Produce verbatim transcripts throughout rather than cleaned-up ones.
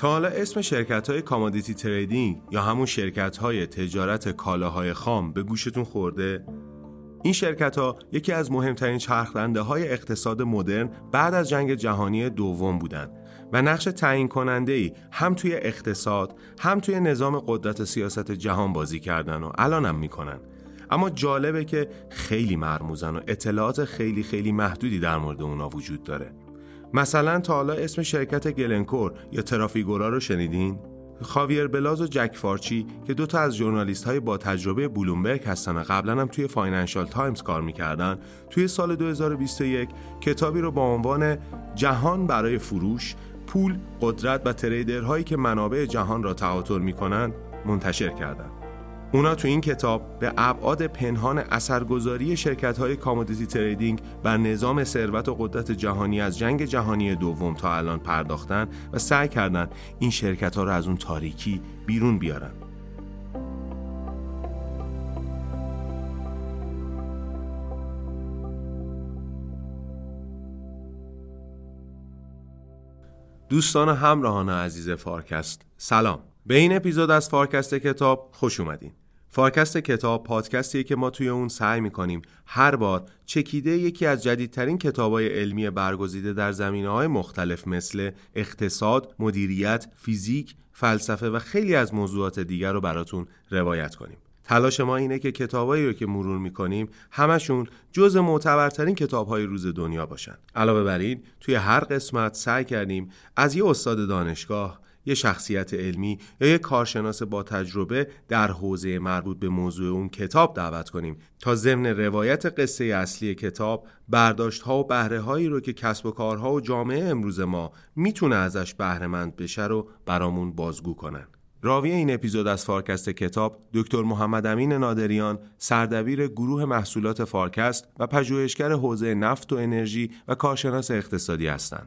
تا حالا اسم شرکت‌های کامادیتی تریدینگ یا همون شرکت‌های تجارت کالاهای خام به گوشتون خورده؟ این شرکت‌ها یکی از مهمترین چرخ‌دنده‌های اقتصاد مدرن بعد از جنگ جهانی دوم بودند و نقش تعیین کننده‌ای هم توی اقتصاد هم توی نظام قدرت سیاست جهان بازی کردن و الانم میکنن. اما جالبه که خیلی مرموزن و اطلاعات خیلی خیلی محدودی در مورد اونا وجود داره. مثلا تا حالا اسم شرکت گلنکور یا ترافیگورا رو شنیدین؟ خاویر بلاز و جک فارچی که دو تا از ژورنالیست های با تجربه بلومبرگ هستن و قبلا هم توی فاینانشال تایمز کار میکردن، توی سال دو هزار و بیست و یک کتابی رو با عنوان جهان برای فروش، پول، قدرت و تریدرهایی که منابع جهان را تعاطر میکنن منتشر کردن. اونا تو این کتاب به ابعاد پنهان اثرگذاری شرکت‌های کامودیتی تریدینگ بر نظام ثروت و قدرت جهانی از جنگ جهانی دوم تا الان پرداختن و سعی کردن این شرکت‌ها رو از اون تاریکی بیرون بیارن. دوستان همراهان عزیز فارکست، سلام. به این اپیزود از فارکست کتاب خوش اومدین. فارکست کتاب پادکستیه که ما توی اون سعی میکنیم هر بار چکیده یکی از جدیدترین کتابای علمی برگزیده در زمینه‌های مختلف مثل اقتصاد، مدیریت، فیزیک، فلسفه و خیلی از موضوعات دیگر رو براتون روایت کنیم. تلاش ما اینه که کتابایی رو که مرور میکنیم همشون جز معتبرترین کتاب‌های روز دنیا باشن. علاوه بر این توی هر قسمت سعی کردیم از یه استاد دانشگاه، یه شخصیت علمی یا یه کارشناس با تجربه در حوزه مربوط به موضوع اون کتاب دعوت کنیم تا ضمن روایت قصه اصلی کتاب برداشت‌ها و بهره‌هایی رو که کسب و کارها و جامعه امروز ما میتونه ازش بهره‌مند بشه رو برامون بازگو کنن. راوی این اپیزود از فارکست کتاب دکتر محمد امین نادریان، سردبیر گروه محصولات فارکست و پژوهشگر حوزه نفت و انرژی و کارشناس اقتصادی هستند.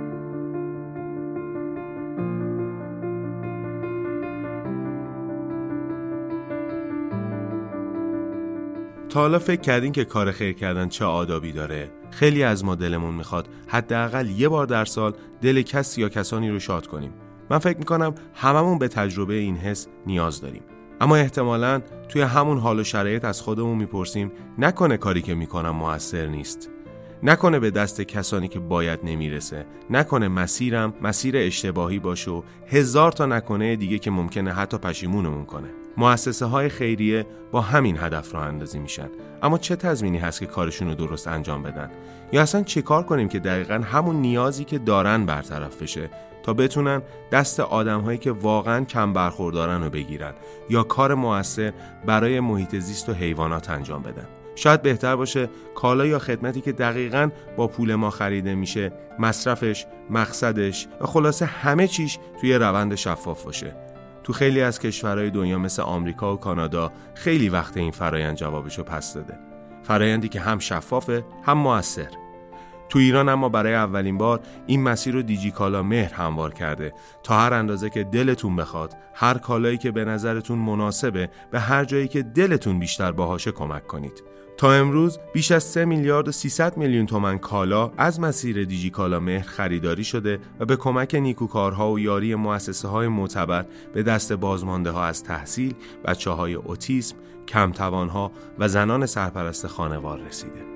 تا حالا فکر کردین که کار خیر کردن چه آدابی داره؟ خیلی از ما دلمون میخواد حداقل یه بار در سال دل کسی یا کسانی رو شاد کنیم. من فکر میکنم هممون به تجربه این حس نیاز داریم. اما احتمالاً توی همون حال و شرایط از خودمون میپرسیم نکنه کاری که میکنم مؤثر نیست؟ نکنه به دست کسانی که باید نمیرسه؟ نکنه مسیرم مسیر اشتباهی باشه و هزار تا نکنه دیگه که ممکنه حتی پشیمونمون کنه؟ مؤسسه های خیریه با همین هدف راه اندازی میشن، اما چه تضمینی هست که کارشون رو درست انجام بدن؟ یا اصلا چه کار کنیم که دقیقاً همون نیازی که دارن برطرف بشه تا بتونن دست آدم‌هایی که واقعاً کم برخوردارن رو بگیرن یا کار مؤثر برای محیط زیست و حیوانات انجام بدن؟ شاید بهتر باشه کالا یا خدمتی که دقیقاً با پول ما خریده میشه مصرفش، مقصدش و خلاصه همه چیش توی روند شفاف باشه. تو خیلی از کشورهای دنیا مثل آمریکا و کانادا خیلی وقت این فرایند جوابشو پس داده. فرایندی که هم شفافه هم مؤثر. تو ایران اما برای اولین بار این مسیر رو دیجی کالا مهر هموار کرده تا هر اندازه که دلتون بخواد هر کالایی که به نظرتون مناسبه به هر جایی که دلتون بیشتر باهاشه کمک کنید. تا امروز بیش از سه میلیارد و سیصد میلیون تومان کالا از مسیر دیجی کالا مهر خریداری شده و به کمک نیکوکارها و یاری مؤسسه های معتبر به دست بازمانده ها از تحصیل، بچه های اوتیسم، کم توانها و زنان سرپرست خانوار رسیده.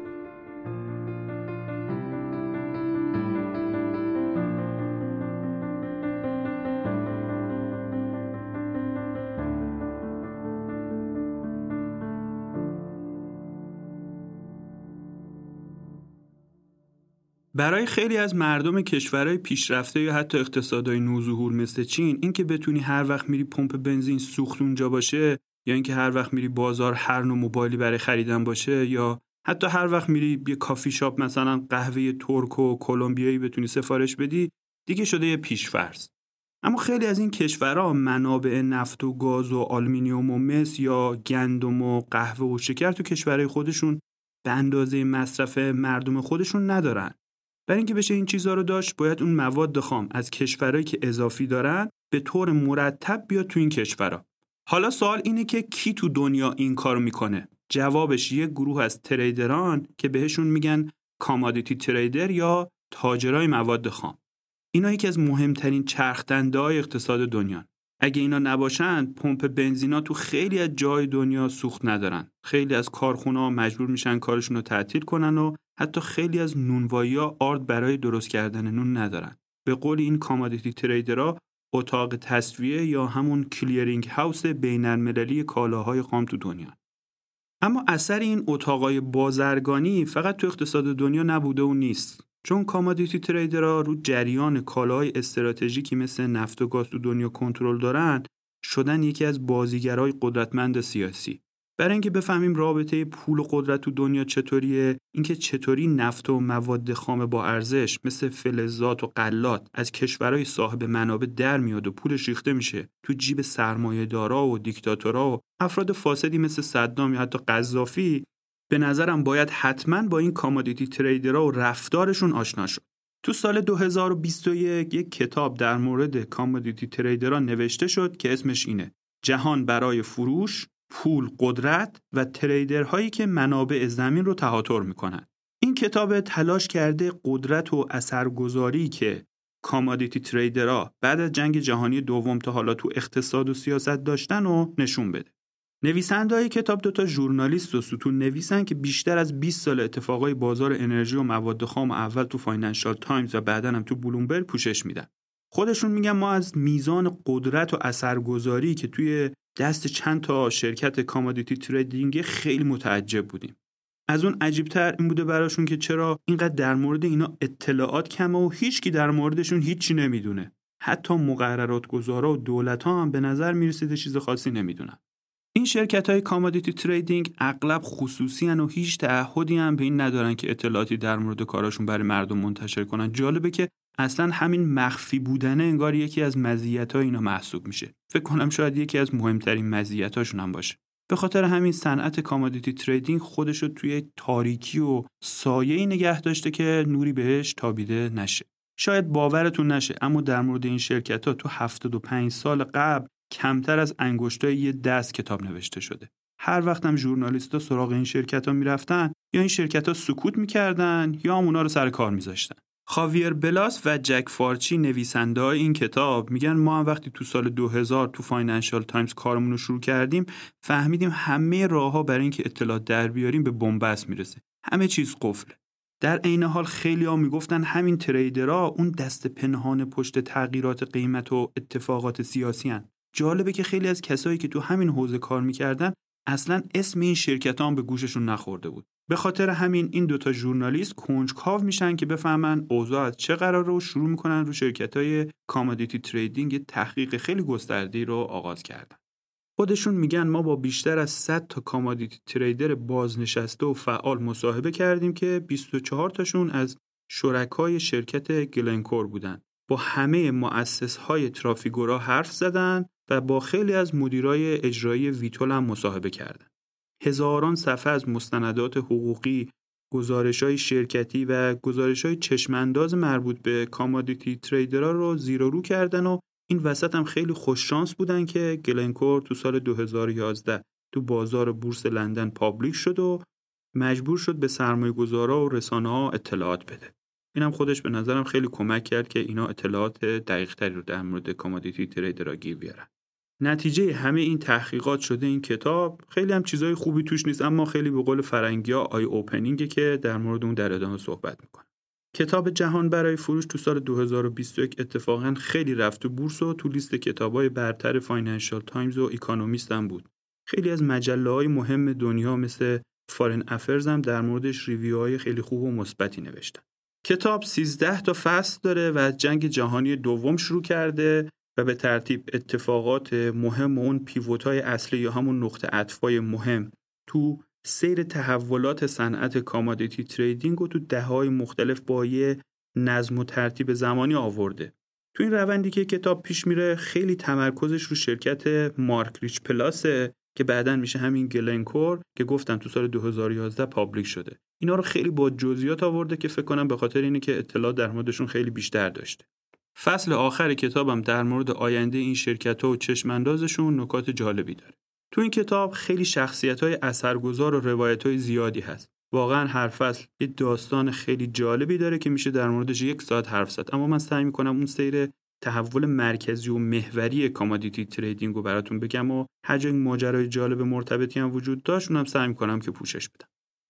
برای خیلی از مردم کشورهای پیشرفته یا حتی اقتصادهای نوظهور مثل چین، این که بتونی هر وقت میری پمپ بنزین سوخت اونجا باشه، یا اینکه هر وقت میری بازار هر نوع موبایلی برای خریدن باشه، یا حتی هر وقت میری یه کافی شاپ مثلا قهوه ترک و کلمبیایی بتونی سفارش بدی، دیگه شده یه پیش‌فرض. اما خیلی از این کشورها منابع نفت و گاز و آلومینیوم و مس یا گندم و قهوه و شکر تو کشورهای خودشون به اندازه مصرف مردم خودشون ندارن. برای اینکه بشه این چیزها رو داشت، باید اون مواد خام از کشورهایی که اضافی دارن به طور مرتب بیاد تو این کشورها. حالا سوال اینه که کی تو دنیا این کارو میکنه؟ جوابش یک گروه از تریدران که بهشون میگن کامادیتی تریدر یا تاجرای مواد خام. اینا یکی از مهمترین چرخ‌دنده‌های اقتصاد دنیا. اگه اینا نباشن، پمپ بنزینا تو خیلی از جای دنیا سوخت ندارن. خیلی از کارخونه‌ها مجبور میشن کارشون رو تعطیل کنن و حتی خیلی از نونوایی‌ها آرد برای درست کردن نون ندارن. به قول این کامادیتی تریدرها، اتاق تسویه یا همون کلیرینگ هاوس بین‌المللی کالاهای خام تو دنیا. اما اثر این اتاقای بازرگانی فقط تو اقتصاد دنیا نبوده و نیست. چون کامادیتی تریدرها رو جریان کالاهای استراتژیکی مثل نفت و گاز تو دنیا کنترل دارن، شدن یکی از بازیگرای قدرتمند سیاسی. برای اینکه بفهمیم رابطه پول و قدرت تو دنیا چطوریه، اینکه چطوری نفت و مواد خام با ارزش مثل فلزات و غلات از کشورهای صاحب منابع در میاد و پولش ریخته میشه تو جیب سرمایه‌دارا و دیکتاتورا و افراد فاسدی مثل صدام یا حتی قذافی، به نظرم باید حتما با این کامادیتی تریدرها و رفتارشون آشنا شد. تو سال دو هزار و بیست و یک یک کتاب در مورد کامادیتی تریدرها نوشته شد که اسمش اینه: جهان برای فروش، پول، قدرت و تریدرهایی که منابع زمین رو تهاتر میکنن. این کتاب تلاش کرده قدرت و اثرگذاری که کامادیتی تریدرها بعد از جنگ جهانی دوم تا حالا تو اقتصاد و سیاست داشتن و نشون بده. نویسنده‌های کتاب دوتا ژورنالیست و ستون نویسن که بیشتر از بیست سال اتفاقای بازار انرژی و مواد خام اول تو فاینانشال تایمز و بعداً هم تو بلومبرگ پوشش میدن. خودشون میگن ما از میزان قدرت و اثرگذاری که توی دست چند تا شرکت کامادیتی تریدینگ خیلی متعجب بودیم. از اون عجیب‌تر این بوده براشون که چرا اینقدر در مورد اینا اطلاعات کمه و هیچکی در موردشون هیچی نمیدونه. حتی مقررات گذارا و دولت‌ها هم به نظر میرسیده چیز خاصی نمیدونن. این شرکت‌های کامادیتی تریدینگ اغلب خصوصی ان و هیچ تعهدی هم به این ندارن که اطلاعاتی در مورد کاراشون برای مردم منتشر کنن. جالبه که اصلا همین مخفی بودنه انگار یکی از مزیت‌های اینا محسوب میشه. فکر کنم شاید یکی از مهمترین مزیتاشون هم باشه. به خاطر همین صنعت کامادیتی تریدینگ خودش رو توی تاریکی و سایه‌ای نگه داشته که نوری بهش تابیده نشه. شاید باورتون نشه اما در مورد این شرکت‌ها تو هفتاد و پنج سال قبل کمتر از انگشتای یه دست کتاب نوشته شده. هر وقت هم ژورنالیست‌ها سراغ این شرکت‌ها میرفتن یا این شرکت‌ها سکوت می‌کردن یا هم اونا رو سر کار می‌ذاشتن. خاویر بلاس و جک فارچی نویسنده‌های این کتاب میگن ما هم وقتی تو سال دو هزار تو فاینانشال تایمز کارمون رو شروع کردیم فهمیدیم همه راه‌ها برای اینکه اطلاعات در بیاریم به بن‌بست میرسه. همه چیز قفله. در عین حال خیلی‌ها میگفتن همین تریدرها اون دست پنهان پشت تغییرات قیمت و اتفاقات سیاسی هن. جالبه که خیلی از کسایی که تو همین حوزه کار میکردن اصلاً اسم این شرکت‌ها هم به گوششون نخورده بود. به خاطر همین این دوتا ژورنالیست کنجکاو میشن که بفهمن اوضاع از چه قراره رو شروع میکنن رو شرکت‌های کامادیتی تریدینگ تحقیق خیلی گسترده‌ای رو آغاز کردن. خودشون میگن ما با بیشتر از صد تا کامادیتی تریدر بازنشسته و فعال مصاحبه کردیم که بیست و چهار تاشون از شرکای شرکت گلنکور بودن. با همه مؤسسهای ترافیگورا حرف زدن و با خیلی از مدیرای اجرایی ویتول هم مصاحبه کردن. هزاران صفحه از مستندات حقوقی، گزارش‌های شرکتی و گزارش‌های چشم‌انداز مربوط به کامادیتی تریدرها رو زیر و رو کردن و این وسط هم خیلی خوششانس بودن که گلنکور تو سال دو هزار و یازده تو بازار بورس لندن پابلیک شد و مجبور شد به سرمایه‌گذارا و رسانه‌ها اطلاعات بده. اینم خودش به نظرم خیلی کمک کرد که اینا اطلاعات دقیق‌تری رو در مورد کامادیتی تریدرها گیر بیارن. نتیجه همه این تحقیقات شده این کتاب خیلی هم چیزای خوبی توش نیست اما خیلی به قول فرنگی‌ها آی اوپنینگه که در مورد اون در ادامه صحبت می‌کنه. کتاب جهان برای فروش تو سال دو هزار و بیست و یک اتفاقاً خیلی رفت تو بورس و تو لیست کتابای برتر فاینانشال تایمز و اکونومیست هم بود. خیلی از مجله‌های مهم دنیا مثل فارن افرز هم در موردش ریویوهای خیلی خوب و مثبتی نوشتن. کتاب سیزده تا فصل داره و از جنگ جهانی دوم شروع کرده و به ترتیب اتفاقات مهم و اون پیوت‌های اصلی یا همون نقطه عطف‌های مهم تو سیر تحولات صنعت کامادیتی تریدینگ و تو دهه‌های مختلف با یه نظم و ترتیب زمانی آورده. تو این روندی که کتاب پیش میره خیلی تمرکزش رو شرکت مارک ریچ پلاسه که بعداً میشه همین گلنکور که گفتم تو سال دو هزار و یازده پابلیک شده. اینا رو خیلی با جزئیات آورده که فکر کنم به خاطر اینه که اطلاعات در موردشون خیلی بیشتر داشته. فصل آخر کتابم در مورد آینده این شرکت‌ها و چشم‌اندازشون نکات جالبی داره. تو این کتاب خیلی شخصیت‌های اثرگذار و روایت‌های زیادی هست. واقعا هر فصل یه داستان خیلی جالبی داره که میشه در موردش یک ساعت حرف زد، اما من سعی میکنم اون سیر تحول مرکزی و محوری کامادیتی تریدینگ رو براتون بگم و هر جای ماجرای جالب مرتبطی هم وجود داشت اونم سعی میکنم که پوشش بدم.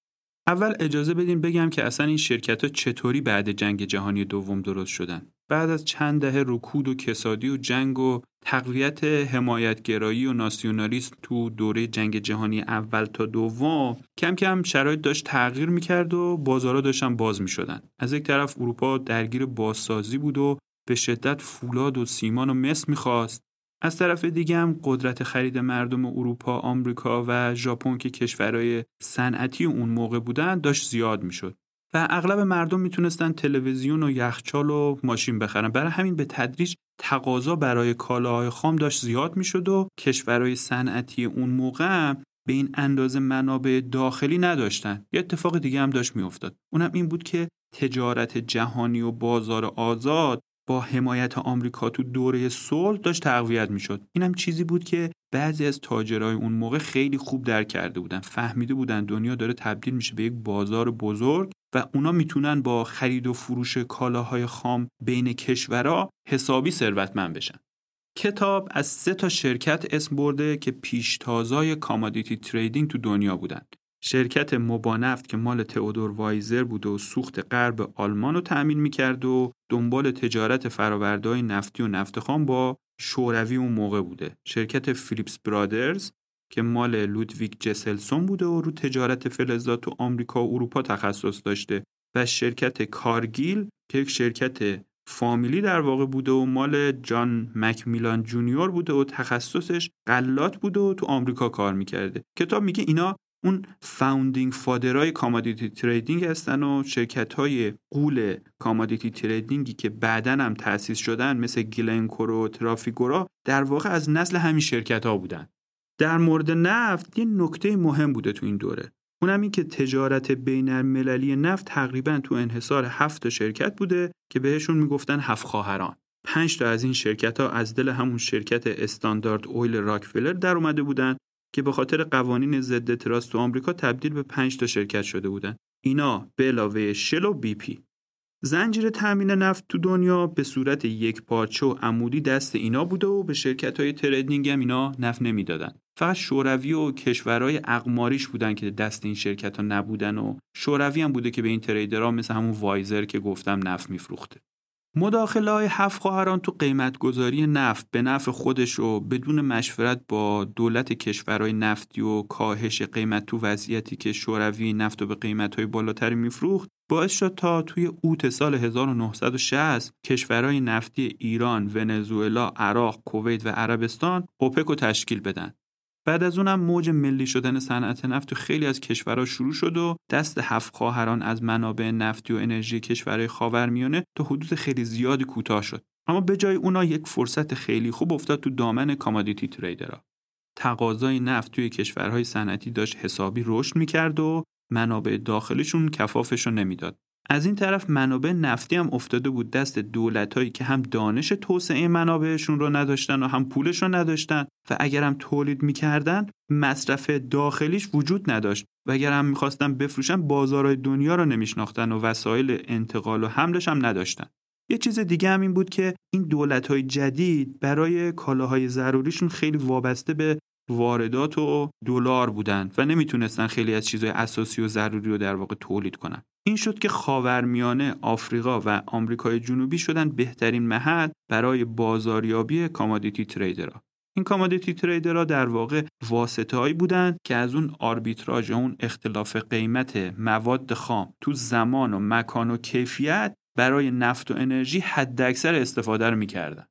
اول اجازه بدین بگم که اصلا این شرکت‌ها چطوری بعد جنگ جهانی دوم درست شدن. بعد از چند دهه رکود و کسادی و جنگ و تقویت حمایتگرایی و ناسیونالیسم تو دوره جنگ جهانی اول تا دوم، کم کم شرایط داشت تغییر می‌کرد و بازارها داشتن باز می‌شدن. از یک طرف اروپا درگیر بازسازی بود و به شدت فولاد و سیمان و مس می‌خواست. از طرف دیگه هم قدرت خرید مردم اروپا، آمریکا و ژاپن که کشورهای صنعتی اون موقع بودن داشت زیاد میشد و اغلب مردم میتونستن تلویزیون و یخچال و ماشین بخرن. برای همین به تدریج تقاضا برای کالاهای خام داشت زیاد میشد و کشورهای صنعتی اون موقع به این اندازه منابع داخلی نداشتن. یه اتفاق دیگه هم داشت میافتاد، اونم این بود که تجارت جهانی و بازار آزاد با حمایت آمریکا تو دوره صلح داشت تقویت میشد. اینم چیزی بود که بعضی از تاجرای اون موقع خیلی خوب درک کرده بودن، فهمیده بودن دنیا داره تبدیل میشه به یک بازار بزرگ و اونا میتونن با خرید و فروش کالاهای خام بین کشورها حسابی ثروتمند بشن. کتاب از سه تا شرکت اسم برده که پیشتازای کامادیتی تریدینگ تو دنیا بودن. شرکت موبانفت که مال تئودور وایزر بود و سوخت غرب آلمان رو تأمین میکرد و دنبال تجارت فرآورده‌های نفتی و نفت خام با شوروی اون موقع بوده. شرکت فیلیپس برادرز که مال لودویگ جسلسون بوده و رو تجارت فلزات تو آمریکا و اروپا تخصص داشته و شرکت کارگیل که یک شرکت فامیلی در واقع بوده و مال جان مکمیلان جونیور بوده و تخصصش غلات بوده و تو آمریکا کار میکرده. کتاب میگه اینا اون فاوندینگ فادرای کامادیتی تریدینگ هستن و شرکت‌های غول کامادیتی تریدینگی که بعداً هم تأسیس شدن مثل گلنکور و ترافیگورا در واقع از نسل همین شرکت‌ها بودن. در مورد نفت یه نکته مهم بوده تو این دوره، اونم این که تجارت بین‌المللی نفت تقریباً تو انحصار هفت شرکت بوده که بهشون میگفتن هفت خواهران. پنج تا از این شرکت‌ها از دل همون شرکت استاندارد اویل راکفلر در اومده بودن که به خاطر قوانین ضد تراست تو آمریکا تبدیل به پنج تا شرکت شده بودن. اینا به علاوه شل و بی پی. زنجیره تامین نفت تو دنیا به صورت یک پارچه و عمودی دست اینا بوده و به شرکت‌های تریدینگ هم اینا نفت نمیدادن. فقط شوروی و کشورهای اقماریش بودن که دست این شرکت‌ها نبودن و شوروی هم بوده که به این تریدرها مثل همون وایزر که گفتم نفت میفروخته. مداخله‌های هفت خواهران تو قیمت‌گذاری نفت به نفع خودش و بدون مشورت با دولت کشورهای نفتی و کاهش قیمت تو وضعیتی که شوروی نفت رو به قیمت‌های بالاتری میفروخت باعث شد تا توی اوت سال هزار و نهصد و شصت کشورهای نفتی ایران، ونزوئلا، عراق، کویت و عربستان اوپک رو تشکیل بدن. بعد از اونم موج ملی شدن صنعت نفت تو خیلی از کشورها شروع شد و دست هفت خواهران از منابع نفتی و انرژی کشورهای خاورمیانه تا حدود خیلی زیادی کوتاه شد. اما به جای اونا یک فرصت خیلی خوب افتاد تو دامن کامادیتی تریدرها. تقاضای نفت توی کشورهای صنعتی داشت حسابی رشد می‌کرد و منابع داخلیشون کفافش رو نمیداد. از این طرف منابع نفتی هم افتاده بود دست دولتایی که هم دانش توسعه منابعشون رو نداشتن و هم پولش رو نداشتن و اگر هم تولید میکردن مصرف داخلیش وجود نداشت و اگر هم میخواستن بفروشن بازارهای دنیا رو نمیشناختن و وسایل انتقال و حملش هم نداشتن. یه چیز دیگه هم این بود که این دولت‌های جدید برای کالاهای ضروریشون خیلی وابسته به واردات و دلار بودن و نمیتونستن خیلی از چیزهای اساسی و ضروری رو در واقع تولید کنن. این شد که خاورمیانه، آفریقا و آمریکای جنوبی شدن بهترین محل برای بازاریابی کامادیتی تریدرها. این کامادیتی تریدرها در واقع واسطه‌ای بودن که از اون آربیتراژ، اون اختلاف قیمت مواد خام تو زمان و مکان و کیفیت برای نفت و انرژی حداکثر استفاده رو می‌کردن.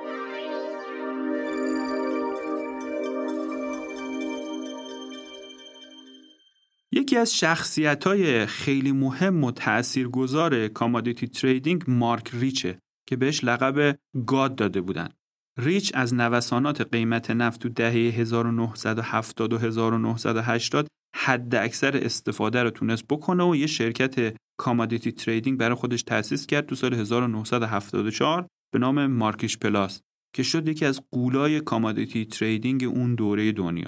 یکی از شخصیت‌های خیلی مهم و تأثیرگذار کامادیتی تریدینگ مارک ریچه که بهش لقب گاد داده بودن. ریچ از نوسانات قیمت نفت تو دهه هزار و نهصد و هفتاد و هزار و نهصد و هشتاد حد اکثر استفاده رو تونست بکنه و یه شرکت کامادیتی تریدینگ برای خودش تأسیس کرد تو سال هزار و نهصد و هفتاد و چهار به نام مارکش پلاس که شد یکی از غولای کامادیتی تریدینگ اون دوره دنیا.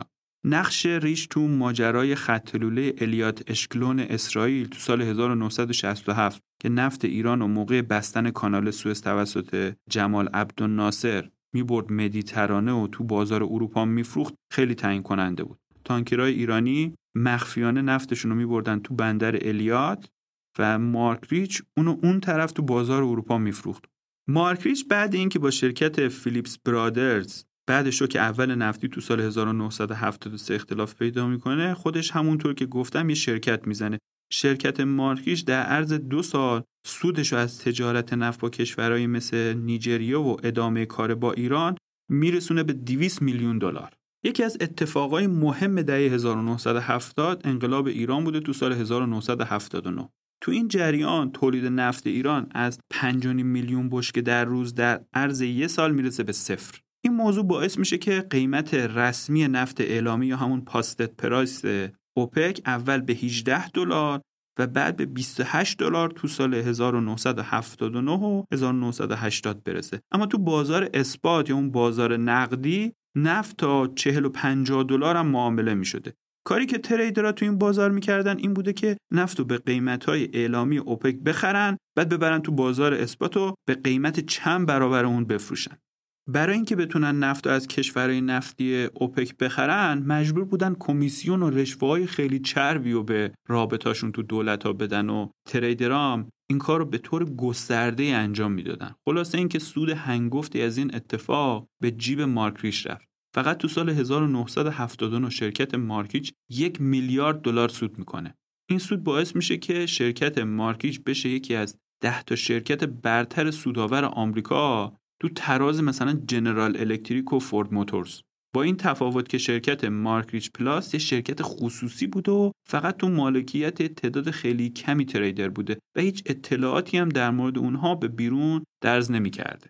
نقش ریش تو ماجرای خط لوله الیات اشکلون اسرائیل تو سال هزار و نهصد و شصت و هفت که نفت ایران و موقع بستن کانال سوئز توسط جمال عبدالناصر میبرد مدیترانه و تو بازار اروپا میفروخت خیلی تعیین کننده بود. تانکرهای ایرانی مخفیانه نفتشون رو میبردن تو بندر الیات و مارک ریچ اونو اون طرف تو بازار اروپا میفروخت. مارک ریچ بعد اینکه با شرکت فیلیپس برادرز بعدش رو که اول نفتی تو سال هزار و نهصد و هفتاد و سه اختلاف پیدا میکنه، خودش همونطور که گفتم یه شرکت میزنه. شرکت مارک ریچ در عرض دو سال سودش رو از تجارت نفت با کشورهای مثل نیجریه و ادامه کار با ایران میرسونه به دویست میلیون دلار. یکی از اتفاقای مهم دهه هزار و نهصد و هفتاد انقلاب ایران بوده تو سال هزار و نهصد و هفتاد و نه. تو این جریان تولید نفت ایران از پنج و نیم میلیون بشکه در روز در عرض یک سال میرسه به صفر. این موضوع باعث میشه که قیمت رسمی نفت اعلامی یا همون پاستد پرایس اوپک اول به هجده دلار و بعد به بیست و هشت دلار تو سال هزار و نهصد و هفتاد و نه و هزار و نهصد و هشتاد برسه. اما تو بازار اسپات یا اون بازار نقدی نفت تا چهل و پنجاه دلار هم معامله میشده. کاری که تریدرها تو این بازار میکردن این بوده که نفت رو به قیمت‌های اعلامی اوپک بخرن، بعد ببرن تو بازار اسپات و به قیمت چند برابر اون بفروشن. برای اینکه بتونن نفت رو از کشورهای نفتی اوپک بخرن مجبور بودن کمیسیون و رشوه‌های خیلی چربی رو به رابطاشون تو دولت‌ها بدن و تریدرام این کار رو به طور گسترده انجام میدادن. خلاصه اینکه سود هنگفتی از این اتفاق به جیب مارک ریچ رفت. فقط تو سال هزار و نهصد و هفتاد و نه شرکت مارک ریچ یک میلیارد دلار سود میکنه. این سود باعث میشه که شرکت مارک ریچ بشه یکی از ده تا شرکت برتر سودآور آمریکا تو تراز مثلا جنرال الکتریک و فورد موتورز. با این تفاوت که شرکت مارک ریچ پلاس یه شرکت خصوصی بوده و فقط تو مالکیت تعداد خیلی کمی تریدر بوده و هیچ اطلاعاتی هم در مورد اونها به بیرون درز نمی‌کرده.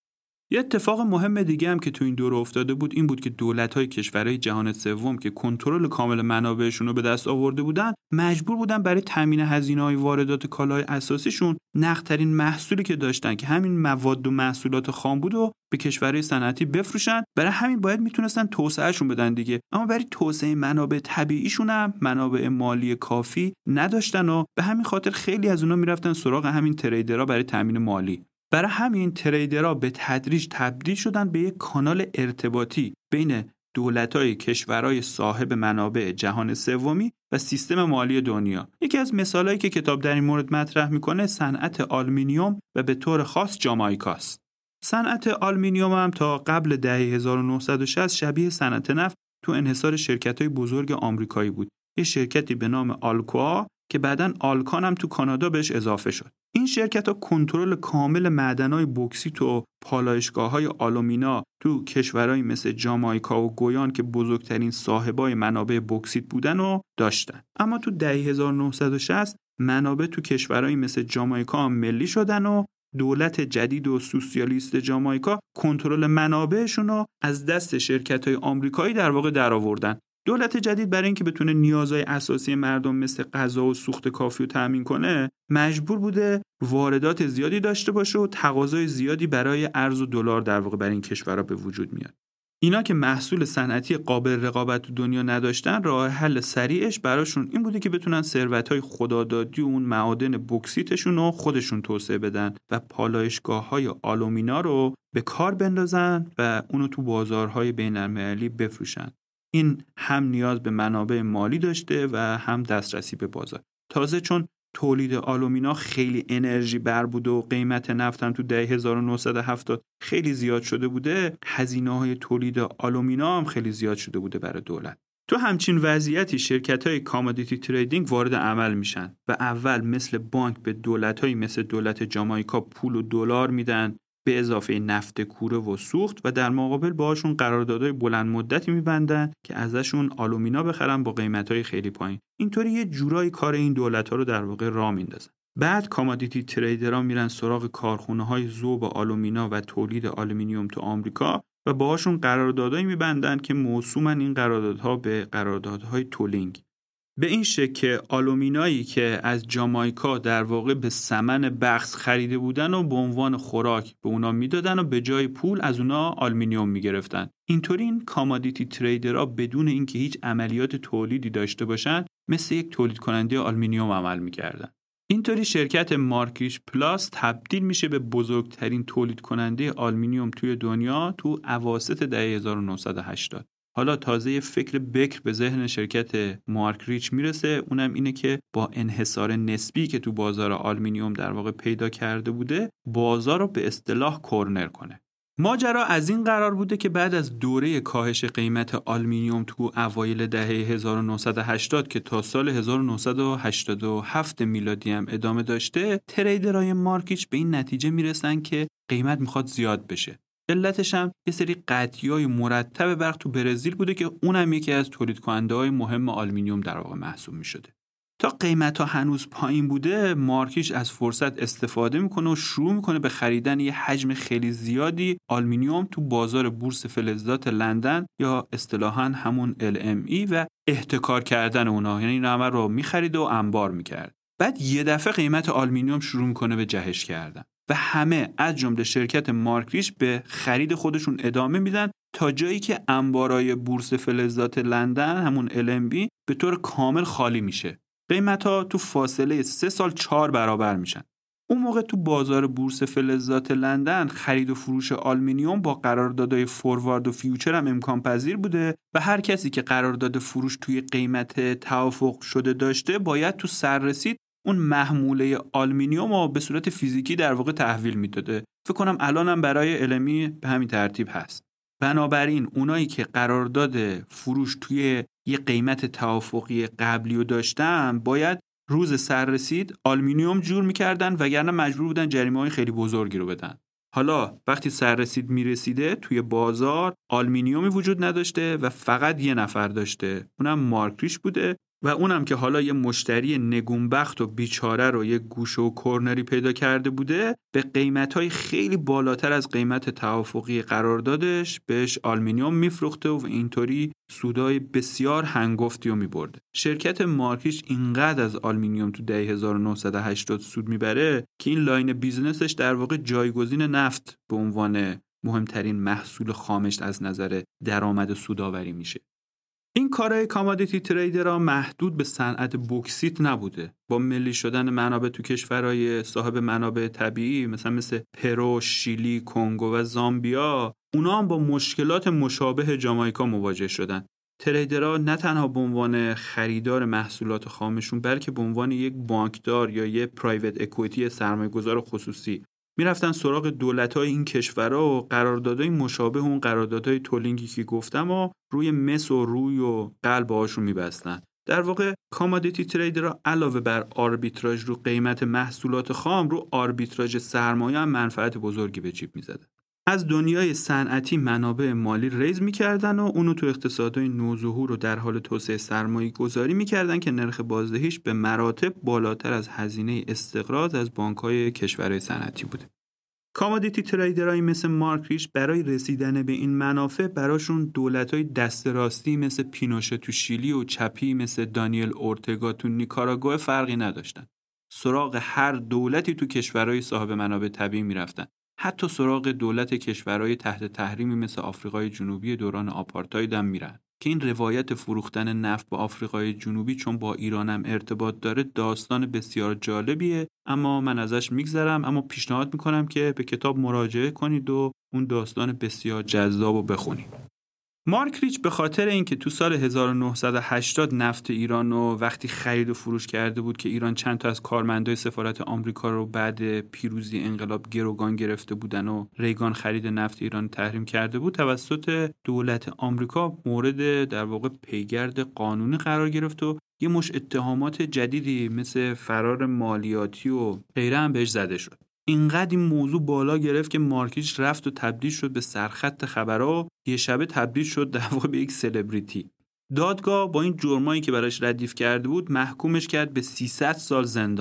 یه اتفاق مهم دیگه هم که تو این دوره افتاده بود این بود که دولت‌های کشورهای جهان سوم که کنترل کامل منابعشون رو به دست آورده بودن مجبور بودن برای تامین هزینه‌های واردات کالای اساسیشون نقدترین محصولی که داشتن که همین مواد و محصولات خام بود و به کشورهای صنعتی بفروشن. برای همین باید میتونستن توسعهشون بدن دیگه، اما برای توسعه منابع طبیعیشون هم منابع مالی کافی نداشتن و به همین خاطر خیلی از اونها میرفتن سراغ همین تریدرها برای تامین مالی. برای همین تریدرها به تدریج تبدیل شدن به یک کانال ارتباطی بین دولت‌های کشورهای صاحب منابع جهان سومی و سیستم مالی دنیا. یکی از مثالایی که کتاب در این مورد مطرح میکنه صنعت آلومینیوم و به طور خاص جامائیکاست. صنعت آلومینیوم هم تا قبل دهه هزار و نهصد و شصت شبیه صنعت نفت تو انحصار شرکت‌های بزرگ آمریکایی بود. یه شرکتی به نام آلکوا که بعداً آلکان هم تو کانادا بهش اضافه شد. این شرکت‌ها کنترل کامل معدن‌های بوکسیت و پالایشگاه‌های آلومینا تو کشورهایی مثل جامائیکا و گویان که بزرگترین صاحبای منابع بوکسیت بودن و داشتن. اما تو دهه هزار و نهصد و شصت منابع تو کشورهایی مثل جامائیکا هم ملی شدن و دولت جدید و سوسیالیست جامائیکا کنترل منابعشون رو از دست شرکت‌های آمریکایی در واقع درآوردن. دولت جدید برای اینکه بتونه نیازهای اساسی مردم مثل غذا و سوخت کافی رو تامین کنه مجبور بوده واردات زیادی داشته باشه و تقاضای زیادی برای ارز و دلار در واقع برای این کشورها به وجود میاد. اینا که محصول صنعتی قابل رقابت تو دنیا نداشتن، راه حل سریعش براشون این بوده که بتونن ثروت‌های خدادادی و اون معادن بوکسیتشون رو خودشون توسعه بدن و پالایشگاه‌های آلومینا رو به کار بندازن و اونو تو بازارهای بین‌المللی بفروشن. این هم نیاز به منابع مالی داشته و هم دسترسی به بازار. تازه چون تولید آلومینا خیلی انرژی بر بوده و قیمت نفت هم تو دهه هزار و نهصد و هفتاد خیلی زیاد شده بوده، هزینه‌های تولید آلومینا هم خیلی زیاد شده بوده برای دولت. تو همچین وضعیتی شرکت‌های کامودیتی تریدینگ وارد عمل میشن و اول مثل بانک به دولت‌های مثل دولت جامائیکا پول و دلار میدن به اضافه نفت کوره و سوخت و در مقابل باهاشون قراردادهای بلند مدتی میبندن که ازشون آلومینا بخرن با قیمت‌های خیلی پایین. اینطوری یه جورایی کار این دولت‌ها رو در واقع راه میندازن. بعد کامودیتی تریدرها میرن سراغ کارخونه‌های ذوب آلومینا و تولید آلومینیوم تو آمریکا و باهاشون قراردادهایی میبندن که موسومن این قراردادها به قراردادهای تولینگ. به این شکل که آلومینایی که از جامائیکا در واقع به ثمن بخس خریده بودن و به عنوان خوراک به اونا میدادن و به جای پول از اونا آلومینیوم میگرفتن. اینطوری این کامادیتی تریدرها بدون اینکه هیچ عملیات تولیدی داشته باشن مثل یک تولید کننده آلومینیوم عمل میکردن. اینطوری شرکت مارکریچ پلاس تبدیل میشه به بزرگترین تولید کننده آلومینیوم توی دنیا تو اواسط دهه هزار و نهصد و هشتاد. حالا تازه فکر بکر به ذهن شرکت مارکریچ میرسه، اونم اینه که با انحصار نسبی که تو بازار آلومینیوم در واقع پیدا کرده بوده بازار رو به اصطلاح کورنر کنه. ماجرا از این قرار بوده که بعد از دوره کاهش قیمت آلومینیوم تو اوایل دهه هزار و نهصد و هشتاد که تا سال هزار و نهصد و هشتاد و هفت میلادی هم ادامه داشته، تریدرهای مارکریچ به این نتیجه میرسن که قیمت میخواد زیاد بشه. علتش هم یه سری قطعی‌های مرتب برق تو برزیل بوده که اونم یکی از تولید کننده‌های مهم آلومینیوم در واقع محسوب می‌شده. تا قیمت‌ها هنوز پایین بوده، مارکریچ از فرصت استفاده می‌کنه و شروع می‌کنه به خریدن یه حجم خیلی زیادی آلومینیوم تو بازار بورس فلزات لندن یا اصطلاحاً همون ال ام ای و احتکار کردن اونها، یعنی اینا همه رو می‌خرید و انبار می‌کرد. بعد یه دفعه قیمت آلومینیوم شروع می‌کنه به جهش کردن و همه از جمله شرکت مارکریچ به خرید خودشون ادامه میدن تا جایی که انبارای بورس فلزات لندن همون ال ام بی به طور کامل خالی میشه. قیمت‌ها تو فاصله سه سال چهار برابر میشن. اون موقع تو بازار بورس فلزات لندن خرید و فروش آلومینیوم با قراردادهای فوروارد و فیوچر هم امکان پذیر بوده و هر کسی که قرارداد فروش توی قیمت توافق شده داشته باید تو سررسید اون محموله آلومینیوم رو به صورت فیزیکی در واقع تحویل میداده. فکر کنم الانم برای المی به همین ترتیب هست. بنابراین اونایی که قرارداد فروش توی یه قیمت توافقی قبلی رو داشتن باید روز سررسید آلومینیوم جور میکردن وگرنه مجبور بودن جریمه‌های خیلی بزرگی رو بدن. حالا وقتی سررسید میرسیده توی بازار آلومینیومی وجود نداشته و فقط یه نفر داشته، اونم مارکریچ بوده و اونم که حالا یه مشتری نگونبخت و بیچاره رو یه گوشه و کورنری پیدا کرده بوده به قیمت‌های خیلی بالاتر از قیمت توافقی قراردادش بهش آلومینیوم میفروخته و اینطوری سودای بسیار هنگفتی رو میبرده. شرکت مارکریچ اینقدر از آلومینیوم تو دهه هزار و نهصد و هشتاد سود میبره که این لاین بیزنسش در واقع جایگزین نفت به عنوان مهمترین محصول خامش از نظر درآمد سودآوری میشه. این کارهای کامادیتی تریدرها محدود به صنعت بوکسیت نبوده. با ملی شدن منابع تو کشورهای صاحب منابع طبیعی مثلا مثل پرو، شیلی، کنگو و زامبیا، اونا هم با مشکلات مشابه جامائیکا مواجه شدن. تریدرها نه تنها به عنوان خریدار محصولات خامشون بلکه به عنوان یک بانکدار یا یک پرایوت اکویتی سرمایه‌گذار خصوصی میرفتن سراغ دولت‌های این کشورها و قراردادهای مشابه اون قراردادهای تولینگی که گفتم و روی مس و روی و قلب هاشون میبستن. در واقع کامادیتی تریدرها علاوه بر آربیتراژ رو قیمت محصولات خام رو آربیتراژ سرمایه هم منفعت بزرگی به جیب میزدن. از دنیای صنعتی منابع مالی ریز میکردن و اونو تو اقتصادهای نوظهور رو در حال توسعه سرمایه گذاری میکردن که نرخ بازدهیش به مراتب بالاتر از هزینه استقراض از بانک‌های کشورهای صنعتی بوده. کامادیتی تریدرایی مثل مارکریچ برای رسیدن به این منافع براشون دولت‌های دست راستی مثل پینوشه تو شیلی و چپی مثل دانیل اورتگا تو نیکاراگوئه فرقی نداشتن. سراغ هر دولتی تو کشورهای صاحب منابع طبیعی میرفتن. حتی سراغ دولت کشورهای تحت تحریمی مثل آفریقای جنوبی دوران آپارتاید هم میرن که این روایت فروختن نفت به آفریقای جنوبی چون با ایران هم ارتباط داره داستان بسیار جالبیه، اما من ازش میگذرم. اما پیشنهاد میکنم که به کتاب مراجعه کنید و اون داستان بسیار جذاب رو بخونید. مارکریچ به خاطر اینکه تو سال هزار و نهصد و هشتاد نفت ایران رو وقتی خرید و فروش کرده بود که ایران چند تا از کارمندای سفارت آمریکا رو بعد پیروزی انقلاب گروگان گرفته بودن و ریگان خرید نفت ایران تحریم کرده بود، توسط دولت آمریکا مورد در واقع پیگرد قانونی قرار گرفت و یه مش اتهامات جدیدی مثل فرار مالیاتی و غیره هم بهش زده شد. اینقدر این موضوع بالا گرفت که مارکریچ رفت و تبدیل شد به سرخط خبرها، یه شبه تبدیل شد در واقع به یک سلبریتی. دادگاه با این جرمایی که براش ردیف کرده بود محکومش کرد به سیصد سال زندان.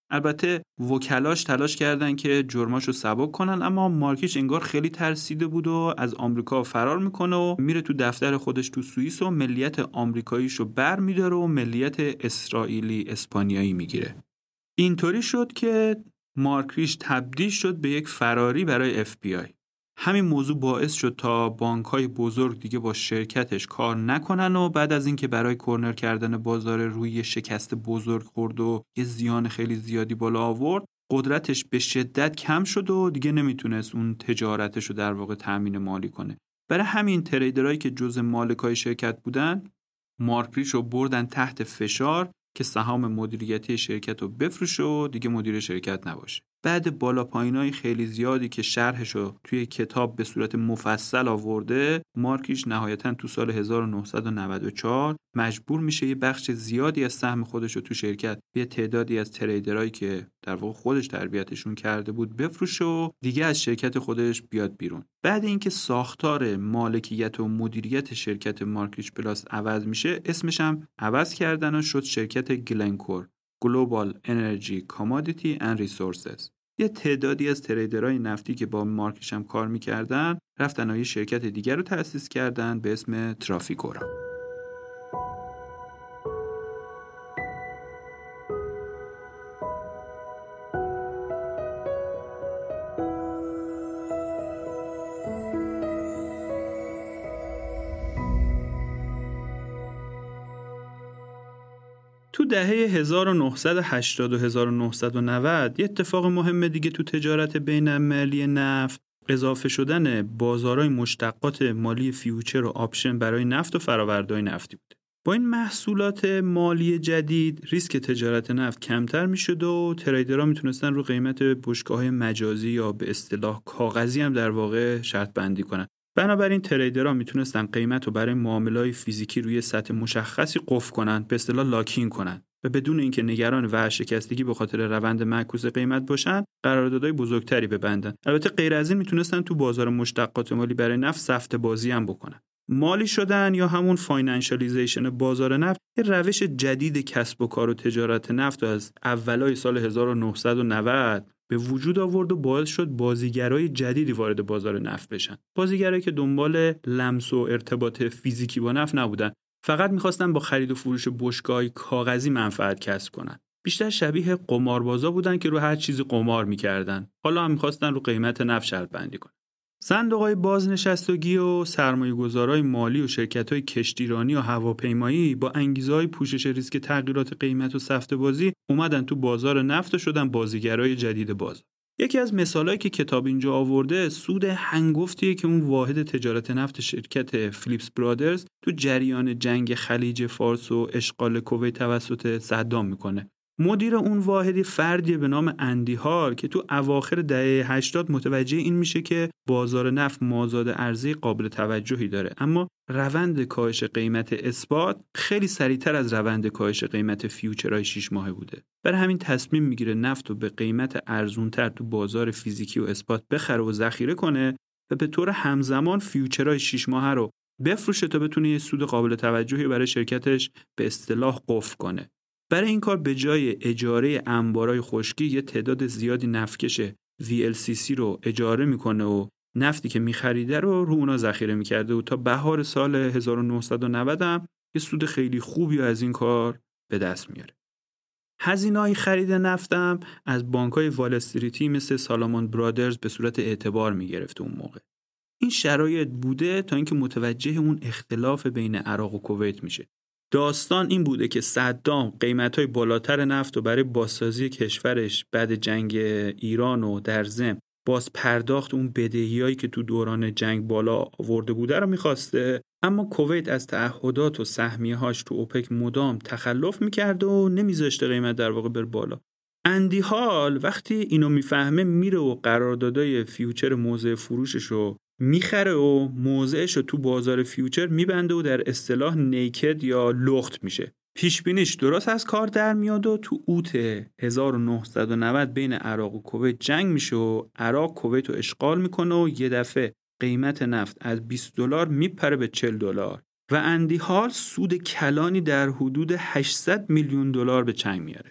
البته وکلاش تلاش کردن که جرماشو سبک کنن، اما مارکیش انگار خیلی ترسیده بود و از آمریکا فرار میکنه و میره تو دفتر خودش تو سوئیس و ملیت آمریکاییشو برمی‌داره و ملیت اسرائیلی اسپانیایی میگیره. اینطوری شد که مارکیش تبدیل شد به یک فراری برای اف بی آی. همین موضوع باعث شد تا بانک‌های بزرگ دیگه با شرکتش کار نکنن و بعد از اینکه برای کورنر کردن بازار روی شکست بزرگ خورد و یه زیان خیلی زیادی بالا آورد، قدرتش به شدت کم شد و دیگه نمیتونست اون تجارتش رو در واقع تامین مالی کنه. برای همین تریدرایی که جزء مالکای شرکت بودن، مارکیش رو بردن تحت فشار که سهام مدیریتی شرکت رو بفروشه و دیگه مدیر شرکت نباشه. بعد بالا پایینای خیلی زیادی که شرحشو توی کتاب به صورت مفصل آورده، مارکیش نهایتاً تو سال هزار و نهصد و نود و چهار مجبور میشه یه بخش زیادی از سهم خودش رو تو شرکت به تعدادی از تریدرایی که در واقع خودش تربیتشون کرده بود بفروشه و دیگه از شرکت خودش بیاد بیرون. بعد اینکه ساختار مالکیت و مدیریت شرکت مارکیش پلاس عوض میشه، اسمش هم عوض کردن و شد شرکت گلنکور Global Energy Commodity and Resources. یه تعدادی از تریدرهای نفتی که با مارکیش هم کار میکردن رفتن و یه شرکت دیگر رو تأسیس کردن به اسم ترافیکورا. تو دهه هزار و نهصد و هشتاد و هزار و نهصد و نود یه اتفاق مهم دیگه تو تجارت بین‌المللی نفت اضافه شدن بازارهای مشتقات مالی فیوچر و آپشن برای نفت و فرآورده‌های نفتی بود. با این محصولات مالی جدید ریسک تجارت نفت کمتر میشد و تریدرها میتونستن رو قیمت بشکه‌های مجازی یا به اصطلاح کاغذی هم در واقع شرط بندی کنن. بنابراین تریدرها میتونستن قیمت رو برای معامله‌های فیزیکی روی سطح مشخصی قفل کنن، به اصطلاح لاکین کنن و بدون اینکه نگران ورشکستگی به خاطر روند معکوس قیمت باشن، قراردادهای بزرگتری ببندن. البته غیر از این میتونستن تو بازار مشتقات مالی برای نفت سفته بازی هم بکنن. مالی شدن یا همون فاینانشالیزیشن بازار نفت یه روش جدید کسب و کار و تجارت نفت از اولای سال هزار و نهصد و نود به وجود آورد و باعث شد بازیگرای جدیدی وارد بازار نفت بشن. بازیگرایی که دنبال لمس و ارتباط فیزیکی با نفت نبودن، فقط می‌خواستن با خرید و فروش بشکه‌های کاغذی منفعت کسب کنن. بیشتر شبیه قماربازا بودن که رو هر چیزی قمار می‌کردن. حالا هم می‌خواستن رو قیمت نفت شرط بندی کنن. صندوق‌های بازنشستگی و سرمایه‌گذارای مالی و شرکت‌های کشتیرانی و هواپیمایی با انگیزه‌های پوشش ریسک تغییرات قیمت و سفته بازی اومدن تو بازار نفت و شدن بازیگرای جدید بازار. یکی از مثالایی که کتاب اینجا آورده سود هنگفتیه که اون واحد تجارت نفت شرکت فیلیپس برادرز تو جریان جنگ خلیج فارس و اشغال کویت توسط صدام میکنه. مدیر اون واحدی فردی به نام اندی هال که تو اواخر دهه هشتاد متوجه این میشه که بازار نفت مازاد ارزی قابل توجهی داره، اما روند کاهش قیمت اسپات خیلی سریعتر از روند کاهش قیمت فیوچرهای شش ماهه بوده. برای همین تصمیم میگیره نفت رو به قیمت ارزونتر تو بازار فیزیکی و اسپات بخره و ذخیره کنه و به طور همزمان فیوچرهای شش ماهه رو بفروشه تا بتونه یه سود قابل توجهی برای شرکتش به اصطلاح قفل کنه. برای این کار به جای اجاره انبارای خشکی یه تعداد زیادی نفتکش وی ال سی سی رو اجاره میکنه و نفتی که میخریده رو رو اونا ذخیره میکرده و تا بهار سال هزار و نهصد و نود هم یه سود خیلی خوبی از این کار به دست میاره. هزینه‌های خرید نفتم از بانک‌های وال استریتی مثل سالامون برادرز به صورت اعتبار میگرفته اون موقع. این شرایط بوده تا اینکه متوجه اون اختلاف بین عراق و کویت میشه. داستان این بوده که صدام قیمت‌های بالاتر نفت و برای بازسازی کشورش بعد جنگ ایران و در ضمن باز پرداخت اون بدهیایی که تو دوران جنگ بالا آورده بوده رو می‌خواسته، اما کویت از تعهدات و سهمیه‌هاش تو اوپک مدام تخلف می‌کرد و نمی‌ذاشته قیمت در واقع بر بالا. اندی هال وقتی اینو میفهمه میره و قراردادای فیوچر موضع فروشش رو میخره و موضعش رو تو بازار فیوچر میبنده و در اصطلاح نیکد یا لخت میشه. پیش بینیش درست از کار در میاد و تو اوت هزار و نهصد و نود بین عراق و کویت جنگ میشه و عراق کویت رو اشغال میکنه و یه دفعه قیمت نفت از بیست دلار میپره به چهل دلار و اندی هال سود کلانی در حدود هشتصد میلیون دلار به چنگ میاره.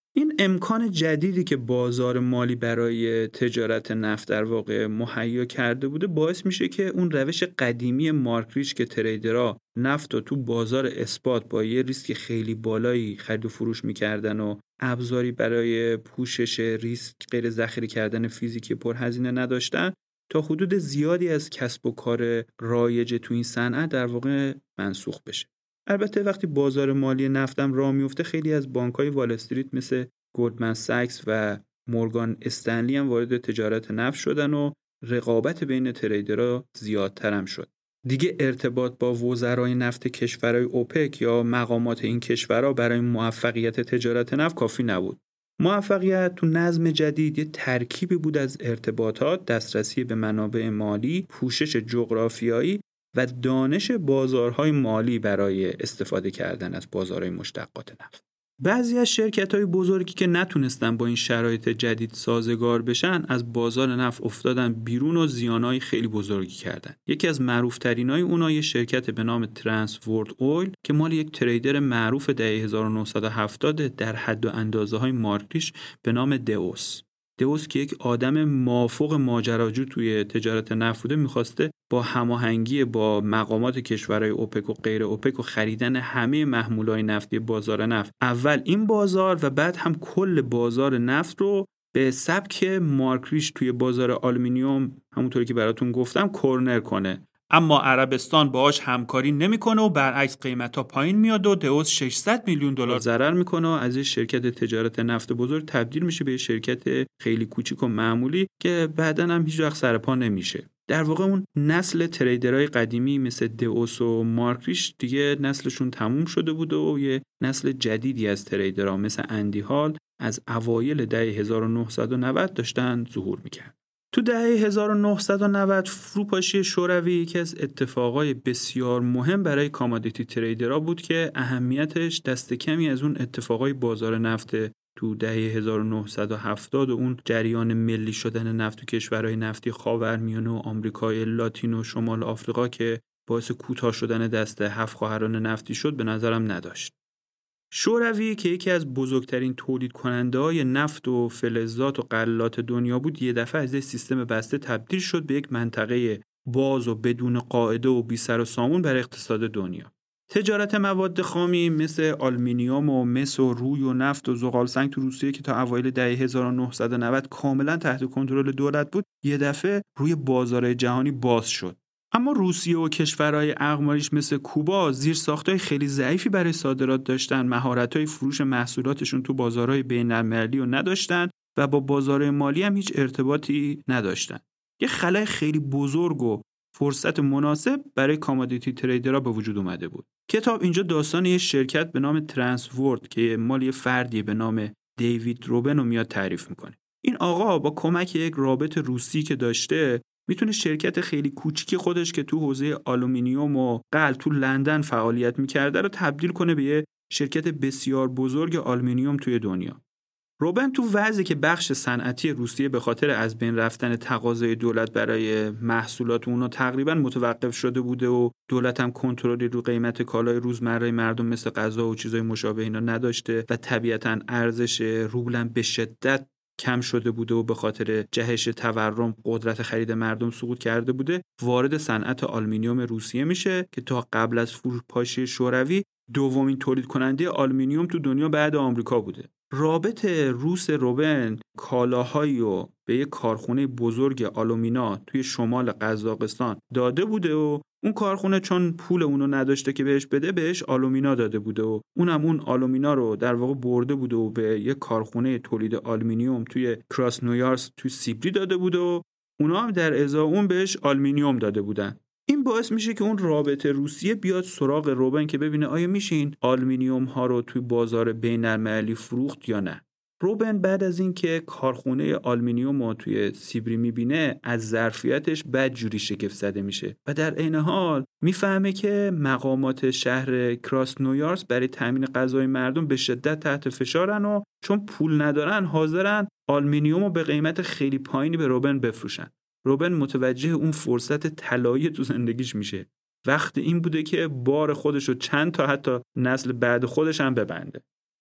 این امکان جدیدی که بازار مالی برای تجارت نفت در واقع مهیا کرده بوده باعث میشه که اون روش قدیمی مارک ریچ که تریدرها نفت رو تو بازار اسپات با یه ریسک خیلی بالایی خرید و فروش میکردن و ابزاری برای پوشش ریسک غیر ذخیره کردن فیزیکی پرهزینه نداشتن، تا حدود زیادی از کسب و کار رایج تو این صنعت در واقع منسوخ بشه. البته وقتی بازار مالی نفتم راه میفته، خیلی از بانک‌های وال استریت مثل گلدمن ساکس و مورگان استنلی هم وارد تجارت نفت شدن و رقابت بین تریدرها زیادتر هم شد. دیگه ارتباط با وزرای نفت کشورهای اوپک یا مقامات این کشورها برای موفقیت تجارت نفت کافی نبود. موفقیت تو نظم جدید یه ترکیبی بود از ارتباطات، دسترسی به منابع مالی، پوشش جغرافیایی و دانش بازارهای مالی برای استفاده کردن از بازارهای مشتقات نفت. بعضی از شرکت‌های بزرگی که نتونستن با این شرایط جدید سازگار بشن، از بازار نفت افتادن بیرون و زیانای خیلی بزرگی کردن. یکی از معروف‌ترینای اونها یه شرکت به نام ترانس ورلد اویل که مال یک تریدر معروف دهه هزار و نهصد و هفتاد در حد و اندازه‌های مارک ریچ به نام دئوس. دئوس که یک آدم مافوق ماجراجو توی تجارت نفت بوده، می‌خواسته با هماهنگی با مقامات کشورهای اوپک و غیر اوپک و خریدن همه محمولات نفتی بازار نفت، اول این بازار و بعد هم کل بازار نفت رو به سبک مارک ریچ توی بازار آلومینیوم، همونطوری که براتون گفتم، کورنر کنه. اما عربستان باهاش همکاری نمیکنه و برعکس قیمتا پایین میاد و دئوس ششصد میلیون دلار ضرر میکنه و از این شرکت تجارت نفت بزرگ تبدیل میشه به شرکت خیلی کوچیک و معمولی که بعداً هم هیچ وقت سر پا نمیشه. در واقع اون نسل تریدرهای قدیمی مثل دئوس و مارک ریچ دیگه نسلشون تموم شده بود و یه نسل جدیدی از تریدرها مثل اندی هال از اوایل دهه هزار و نهصد و نود داشتن ظهور میکرد. تو دهه هزار و نهصد و نود فروپاشی شوروی یکی از اتفاقای بسیار مهم برای کامادیتی تریدرها بود که اهمیتش دست کمی از اون اتفاقای بازار نفت تو دهه هزار و نهصد و هفتاد و اون جریان ملی شدن نفت تو کشورهای نفتی خاورمیانه و آمریکای لاتین و شمال آفریقا که باعث کوتاه شدن دست هفت خواهران نفتی شد به نظرم نداشت. شوروی که یکی از بزرگترین تولید کننده‌های نفت و فلزات و غلات دنیا بود، یه دفعه از سیستم بسته تبدیل شد به یک منطقه باز و بدون قاعده و بی سر و سامون برای اقتصاد دنیا. تجارت مواد خامی مثل آلومینیوم و مس و روی و نفت و زغال سنگ تو روسیه که تا اوایل دهه هزار و نهصد و نود کاملا تحت کنترل دولت بود، یه دفعه روی بازار جهانی باز شد. اما روسیه و کشورهای اقماریش مثل کوبا زیرساخت‌های خیلی ضعیفی برای صادرات داشتن، مهارت‌های فروش محصولاتشون تو بازارهای بین‌المللی رو نداشتن و با بازارهای مالی هم هیچ ارتباطی نداشتن. یه خلأ خیلی بزرگ و فرصت مناسب برای کامادیتی تریدرها به وجود اومده بود. کتاب اینجا داستان یه شرکت به نام ترانس ورلد که مال یه فردی به نام دیوید روبن رو میاد تعریف میکنه. این آقا با کمک یک رابط روسی که داشته میتونه شرکت خیلی کوچیکی خودش که تو حوزه آلومینیوم و غل تو لندن فعالیت میکرده رو تبدیل کنه به یه شرکت بسیار بزرگ آلومینیوم توی دنیا. روبن تو وضعی که بخش صنعتی روسیه به خاطر از بین رفتن تقاضای دولت برای محصولات اونها تقریبا متوقف شده بوده و دولت هم کنترلی رو قیمت کالای روزمره مردم مثل غذا و چیزای مشابه اینا نداشته و طبیعتاً ارزش روبل هم به شدت کم شده بوده و به خاطر جهش تورم قدرت خرید مردم سقوط کرده بوده، وارد صنعت آلومینیوم روسیه میشه که تا قبل از فروپاشی شوروی دومین تولید کننده آلومینیوم تو دنیا بعد آمریکا بوده. رابط روس روبن کالاهایی رو به یک کارخونه بزرگ آلومینا توی شمال قزاقستان داده بوده و اون کارخونه چون پول اونو نداشته که بهش بده، بهش آلومینا داده بوده و اونم اون آلومینا رو در واقع برده بوده و به یک کارخونه تولید آلومینیوم توی کراسنویارسک توی سیبری داده بوده و اونا هم در ازای اون بهش آلومینیوم داده بودن. این باعث میشه که اون رابطه روسیه بیاد سراغ روبن که ببینه آیا میشه این آلومینیوم ها رو توی بازار بین‌المللی فروخت یا نه. روبن بعد از اینکه کارخونه آلومینیوم رو توی سیبری میبینه، از ظرفیتش بدجوری شگفت زده میشه و در عین حال میفهمه که مقامات شهر کراسنویارسک برای تامین غذای مردم به شدت تحت فشارن و چون پول ندارن حاضرن آلومینیوم رو به قیمت خیلی پایینی به روبن بفروشن. روبن متوجه اون فرصت طلایی تو زندگیش میشه. وقت این بوده که بار خودشو چند تا حتی نسل بعد خودش هم ببنده.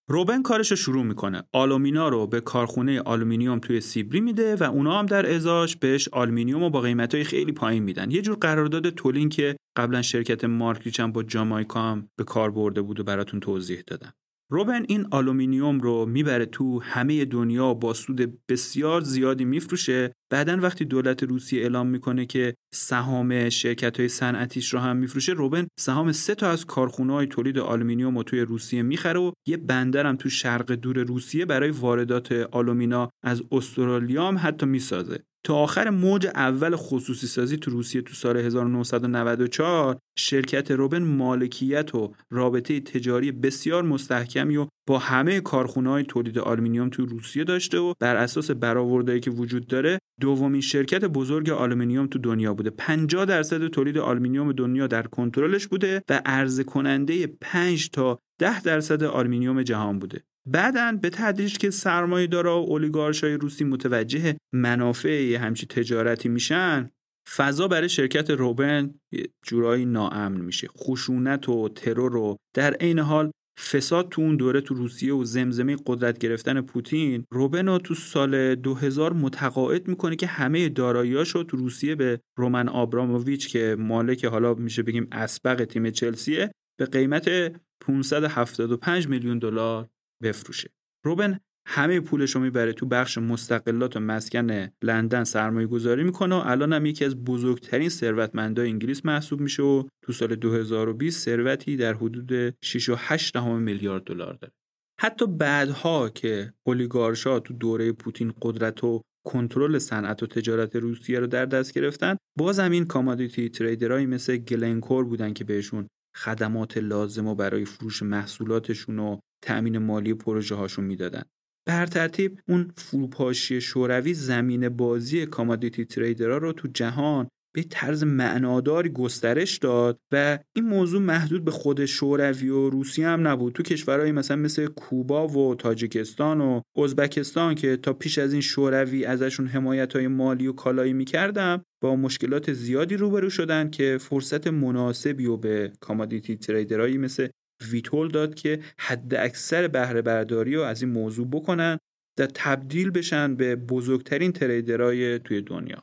روبن کارش رو شروع میکنه. آلومینا رو به کارخونه آلومینیوم توی سیبری میده و اونا هم در ازاش بهش آلومینیوم رو با قیمتای خیلی پایین میدن. یه جور قرارداد تولین که قبلا شرکت مارکریچ هم با جامایکا هم به کار برده بود و براتون توضیح دادم. روبن این آلومینیوم رو میبره تو همه دنیا با سود بسیار زیادی میفروشه. بعدن وقتی دولت روسیه اعلام میکنه که سهام شرکت‌های صنعتیش رو هم میفروشه، روبن سهام سه تا از کارخونه‌های تولید آلومینیوم رو توی روسیه میخره و یه بندر هم تو شرق دور روسیه برای واردات آلومینا از استرالیا هم حتی میسازه. تا آخر موج اول خصوصی سازی تو روسیه تو سال هزار و نهصد و نود و چهار شرکت روبن مالکیت و رابطه تجاری بسیار مستحکمی و با همه کارخونه‌های تولید آلومینیوم تو روسیه داشته و بر اساس برآوردهایی که وجود داره دومین شرکت بزرگ آلومینیوم تو دنیا بوده. پنجاه درصد تولید آلومینیوم دنیا در کنترلش بوده و عرضه کننده پنج تا ده درصد آلومینیوم جهان بوده. بعدن به تدریج که سرمایه‌دارا و اولیگارشای روسی متوجه منافع همچین تجارتی میشن، فضا برای شرکت روبن یه جورایی ناامن میشه. خشونت و ترور و در عین حال فساد تو اون دوره تو روسیه و زمزمه قدرت گرفتن پوتین روبن رو تو سال دو هزار متقاعد میکنه که همه داراییاشو تو روسیه به رومن آبراموویچ که مالک حالا میشه بگیم اسبق تیم چلسیه به قیمت پانصد و هفتاد و پنج میلیون دلار بفروشه. روبن همه پولش رو میبره تو بخش مستقلات و مسکن لندن سرمایه گذاری میکنه و الان هم یکی از بزرگترین ثروتمندای انگلیس محسوب میشه و تو سال دو هزار و بیست ثروتی در حدود شش و هشت دهم میلیارد دلار داره. حتی بعدها که اولیگارشا تو دوره پوتین قدرت و کنترل صنعت و تجارت روسیه رو در دست گرفتن، باز هم این کامادیتی تریدرایی مثل گلنکور بودن که بهشون خدمات لازم و برای فروش محصولاتشون و تأمین مالی پروژه هاشون میدادن. به هر ترتیب اون فروپاشی شوروی زمین بازی کامادیتی تریدرها رو تو جهان به طرز معناداری گسترش داد و این موضوع محدود به خود شوروی و روسیه هم نبود. تو کشورهای مثلا مثل کوبا و تاجیکستان و ازبکستان که تا پیش از این شوروی ازشون حمایت‌های مالی و کالایی می‌کردن، با مشکلات زیادی روبرو شدن که فرصت مناسبی رو به کامادیتی تریدرایی مثل ویتول داد که حد اکثر بهره برداری رو از این موضوع بکنن و تبدیل بشن به بزرگترین تریدرای توی دنیا.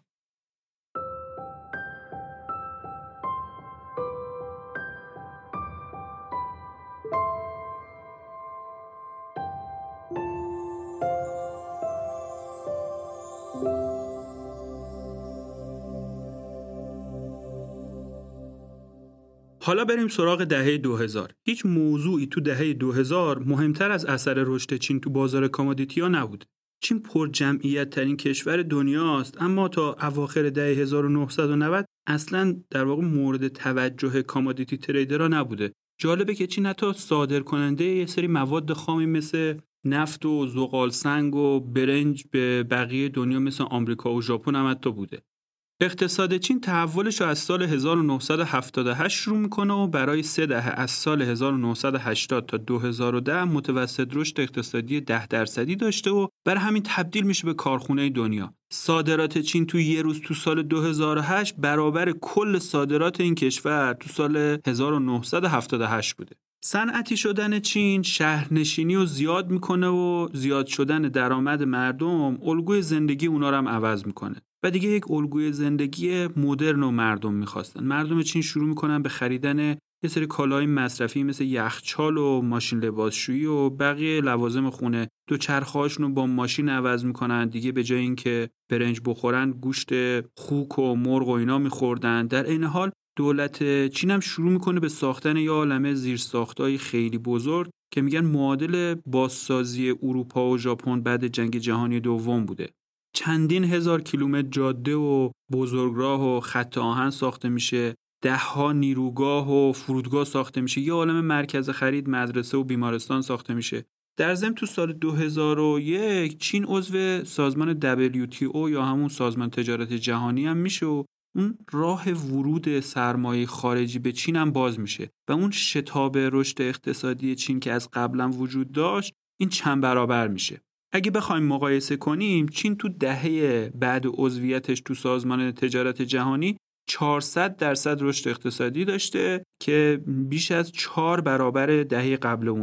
حالا بریم سراغ دهه دو هزار. هیچ موضوعی تو دهه دو هزار مهمتر از اثر رشد چین تو بازار کامادیتی‌ها نبود. چین پر جمعیت ترین کشور دنیاست، اما تا اواخر دهه هزار و نهصد و نود اصلاً در واقع مورد توجه کامادیتی تریدرها نبوده. جالبه که چین حتی صادر کننده یه سری مواد خامی مثل نفت و زغال سنگ و برنج به بقیه دنیا مثل آمریکا و ژاپن هم حتی بوده. اقتصاد چین تحولش رو از سال هزار و نهصد و هفتاد و هشت شروع میکنه و برای سه دهه از سال هزار و نهصد و هشتاد تا دو هزار و ده متوسط رشد اقتصادی ده درصدی داشته و برای همین تبدیل میشه به کارخونه دنیا. صادرات چین تو یه روز تو سال دو هزار و هشت برابر کل صادرات این کشور تو سال هزار و نهصد و هفتاد و هشت بوده. صنعتی شدن چین شهرنشینی رو زیاد میکنه و زیاد شدن درآمد مردم الگوی زندگی اونا رو هم عوض میکنه و دیگه یک الگوی زندگی مدرن و مردم میخواستن. مردم چین شروع میکنن به خریدن یه سری کالای مصرفی مثل یخچال و ماشین لباسشویی و بقیه لوازم خونه. دوچرخه‌هاشون رو با ماشین عوض میکنن. دیگه به جای اینکه برنج بخورن گوشت خوک و مرغ و اینا میخوردن. در این حال دولت چین هم شروع میکنه به ساختن یه عالمه زیرساختای خیلی بزرگ که میگن معادل بازسازی اروپا و ژاپن بعد جنگ جهانی دوم بوده. چندین هزار کیلومتر جاده و بزرگراه و خط آهن ساخته میشه، ده ها نیروگاه و فرودگاه ساخته میشه، یه عالمه مرکز خرید، مدرسه و بیمارستان ساخته میشه. در ضمن تو سال دو هزار و یک چین عضو سازمان دبلیو تی او یا همون سازمان تجارت جهانی هم میشه و اون راه ورود سرمایه خارجی به چین هم باز میشه و اون شتاب رشد اقتصادی چین که از قبلا وجود داشت این چند برابر میشه. اگه بخوایم مقایسه کنیم چین تو دهه بعد عضویتش تو سازمان تجارت جهانی چهارصد درصد رشد اقتصادی داشته که بیش از چهار برابر دهه قبل اونه.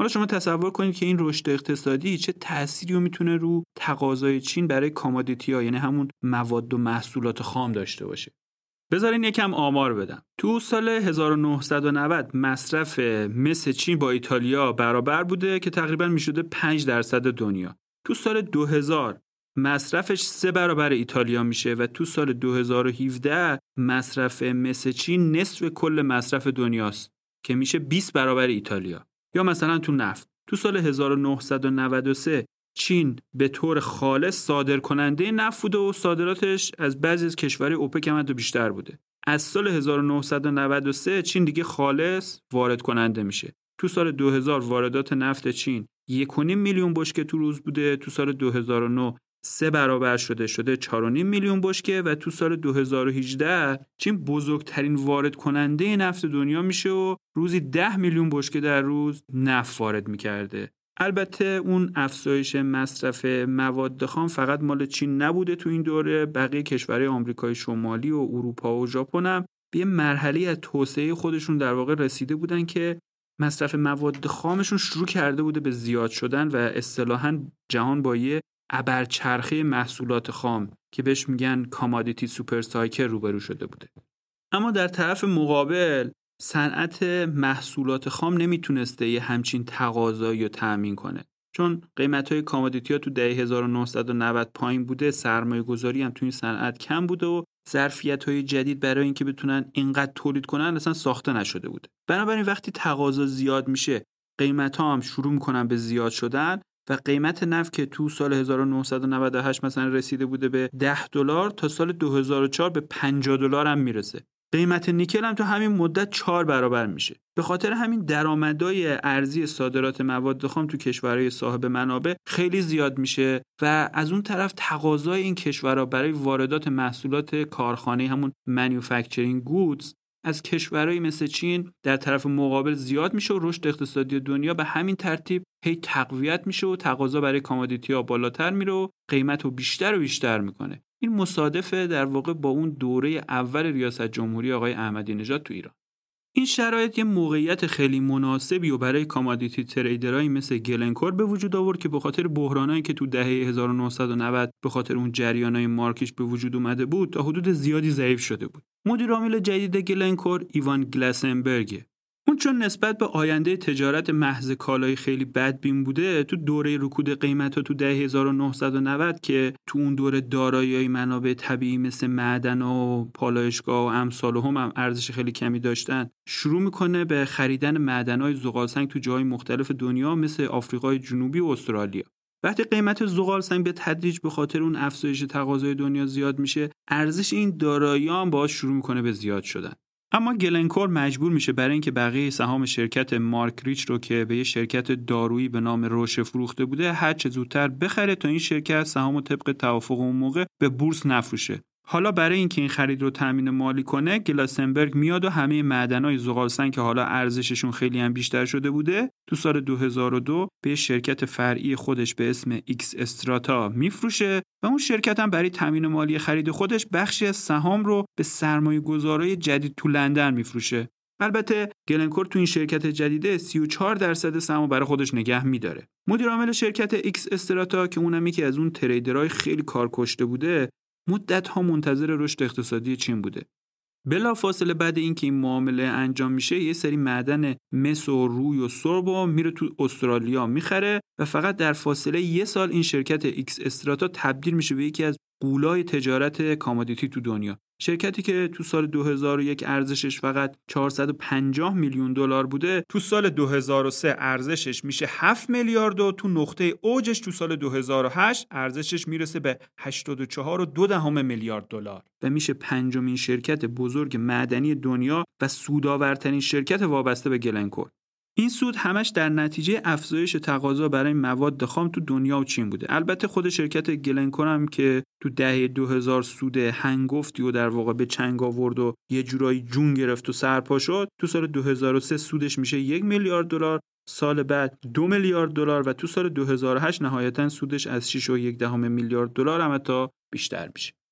حالا شما تصور کنید که این رشد اقتصادی چه تأثیری رو میتونه رو تقاضای چین برای کامادیتی‌ها، یعنی همون مواد و محصولات خام داشته باشه. بذارین یکم آمار بدم. تو سال هزار و نهصد و نود مصرف مس چین با ایتالیا برابر بوده که تقریباً میشده پنج درصد دنیا. تو سال دو هزار مصرفش سه برابر ایتالیا میشه و تو سال دو هزار و هفده مصرف مس چین نصف کل مصرف دنیاست که میشه بیست برابر ایتالیا. یا مثلا تو نفت تو سال هزار و نهصد و نود و سه چین به طور خالص صادر کننده نفت بوده و صادراتش از بعضی از کشورهای اوپک هم حتی بیشتر بوده. از سال هزار و نهصد و نود و سه چین دیگه خالص وارد کننده میشه. تو سال دو هزار واردات نفت چین یک و نیم میلیون بشکه تو روز بوده، تو سال دو هزار و نه سه برابر شده شده چهار و نیم میلیون بشکه و تو سال دو هزار و هجده چین بزرگترین وارد کننده نفت دنیا میشه و روزی ده میلیون بشکه در روز نفت وارد میکرده. البته اون افزایش مصرف مواد خام فقط مال چین نبوده تو این دوره، بقیه کشورهای آمریکای شمالی و اروپا و ژاپن هم به یه مرحله از توسعه خودشون در واقع رسیده بودن که مصرف مواد خامشون شروع کرده بوده به زیاد شدن و اصطلاحاً جهان با یه ابرچرخه محصولات خام که بهش میگن کامادیتی سوپر سایکل روبرو شده بوده. اما در طرف مقابل صنعت محصولات خام نمیتونسته یه همچین تقاضایی رو تأمین کنه، چون قیمت‌های کامادیتی‌ها تو دهه هزار و نهصد و نود پایین بوده، سرمایه‌گذاری هم تو این صنعت کم بوده و ظرفیت‌های جدید برای اینکه بتونن اینقدر تولید کنن اصلا ساخته نشده بوده. بنابراین وقتی تقاضا زیاد میشه، قیمت‌ها هم شروع می‌کنن به زیاد شدن و قیمت نفت که تو سال هزار و نهصد و نود و هشت مثلا رسیده بوده به ده دلار، تا سال دو هزار و چهار به پنجاه دلار هم میرسه. قیمت نیکل هم تو همین مدت چهار برابر میشه. به خاطر همین درآمدهای ارزی صادرات مواد خام تو کشورهای صاحب منابع خیلی زیاد میشه و از اون طرف تقاضای این کشورها برای واردات محصولات کارخانه، همون مانیفکتچرینگ گودز، از کشورهای مثل چین در طرف مقابل زیاد میشه و رشد اقتصادی دنیا به همین ترتیب هی تقویت میشه و تقاضا برای کامادیتی‌ها بالاتر میره و قیمت رو بیشتر و بیشتر میکنه. این مصادفه در واقع با اون دوره اول ریاست جمهوری آقای احمدی نژاد تو ایران. این شرایط یه موقعیت خیلی مناسبی و برای کامادیتی تریدرایی مثل گلنکور به وجود آورد که به خاطر بحرانایی که تو دهه هزار و نهصد و نود به خاطر اون جریانای مارکش به وجود اومده بود تا حدود زیادی ضعیف شده بود. مدیر عامل جدید گلنکور ایوان گلاسنبرگ. اون چون نسبت به آینده تجارت محض کالای خیلی بدبین بوده، تو دوره رکود قیمتا تو دهه هزار و نهصد و نود که تو اون دوره دارایی‌های منابع طبیعی مثل معدن و پالایشگاه و امثال هم, هم ارزش خیلی کمی داشتن، شروع میکنه به خریدن معدن‌های زغالسنگ تو جاهای مختلف دنیا مثل آفریقای جنوبی و استرالیا. وقتی قیمت زغالسنگ به تدریج به خاطر اون افزایش تقاضای دنیا زیاد میشه، ارزش این دارایی‌ها هم باهاش شروع میکنه به زیاد شدن. اما گلنکور مجبور میشه برای اینکه بقیه سهام شرکت مارک ریچ رو که به یه شرکت دارویی به نام روشه فروخته بوده هر چه زودتر بخره تا این شرکت سهامو طبق توافق اون موقع به بورس نفروشه. حالا برای اینکه این خرید رو تامین مالی کنه، گلاسنبرگ میاد و همه معدن‌های زغالسنگ که حالا ارزششون خیلی هم بیشتر شده بوده تو سال دو هزار و دو به شرکت فرعی خودش به اسم ایکس استراتا میفروشه و اون شرکت هم برای تامین مالی خرید خودش بخشی از سهام رو به سرمایه‌گذارای جدید تو لندن میفروشه. البته گلنکور تو این شرکت جدیده سی و چهار درصد سهام برای خودش نگه میداره. مدیر عامل شرکت ایکس استراتا که اونم یکی از اون تریدرهای خیلی کارکشته بوده، مدت‌ها منتظر رشد اقتصادی چین بوده. بلافاصله بعد اینکه این معامله انجام میشه، یه سری معدن مس و روی و سرب میره تو استرالیا میخره و فقط در فاصله یه سال این شرکت ایکس استراتا تبدیل میشه به یکی از غولای تجارت کامادیتی تو دنیا. شرکتی که تو سال دو هزار و یک ارزشش فقط چهارصد و پنجاه میلیون دلار بوده، تو سال دو هزار و سه ارزشش میشه هفت میلیارد و تو نقطه اوجش تو سال دو هزار و هشت ارزشش میرسه به هشتاد و چهار و دو دهم میلیارد دلار و میشه پنجمین شرکت بزرگ معدنی دنیا و سودآورترین شرکت وابسته به گلنکور. این سود همش در نتیجه افزایش تقاضا برای مواد خام تو دنیا و چین بوده. البته خود شرکت گلنکور هم که تو دهه دو هزار سود هنگفتی و در واقع به چنگ آورد و یه جورایی جون گرفت و سرپا شد، تو سال دو هزار و سه سودش میشه یک میلیارد دلار، سال بعد دو میلیارد دلار و تو سال دو هزار و هشت نهایتاً سودش از شش و یک دهم میلیارد دلار هم تا بیشتر میشه.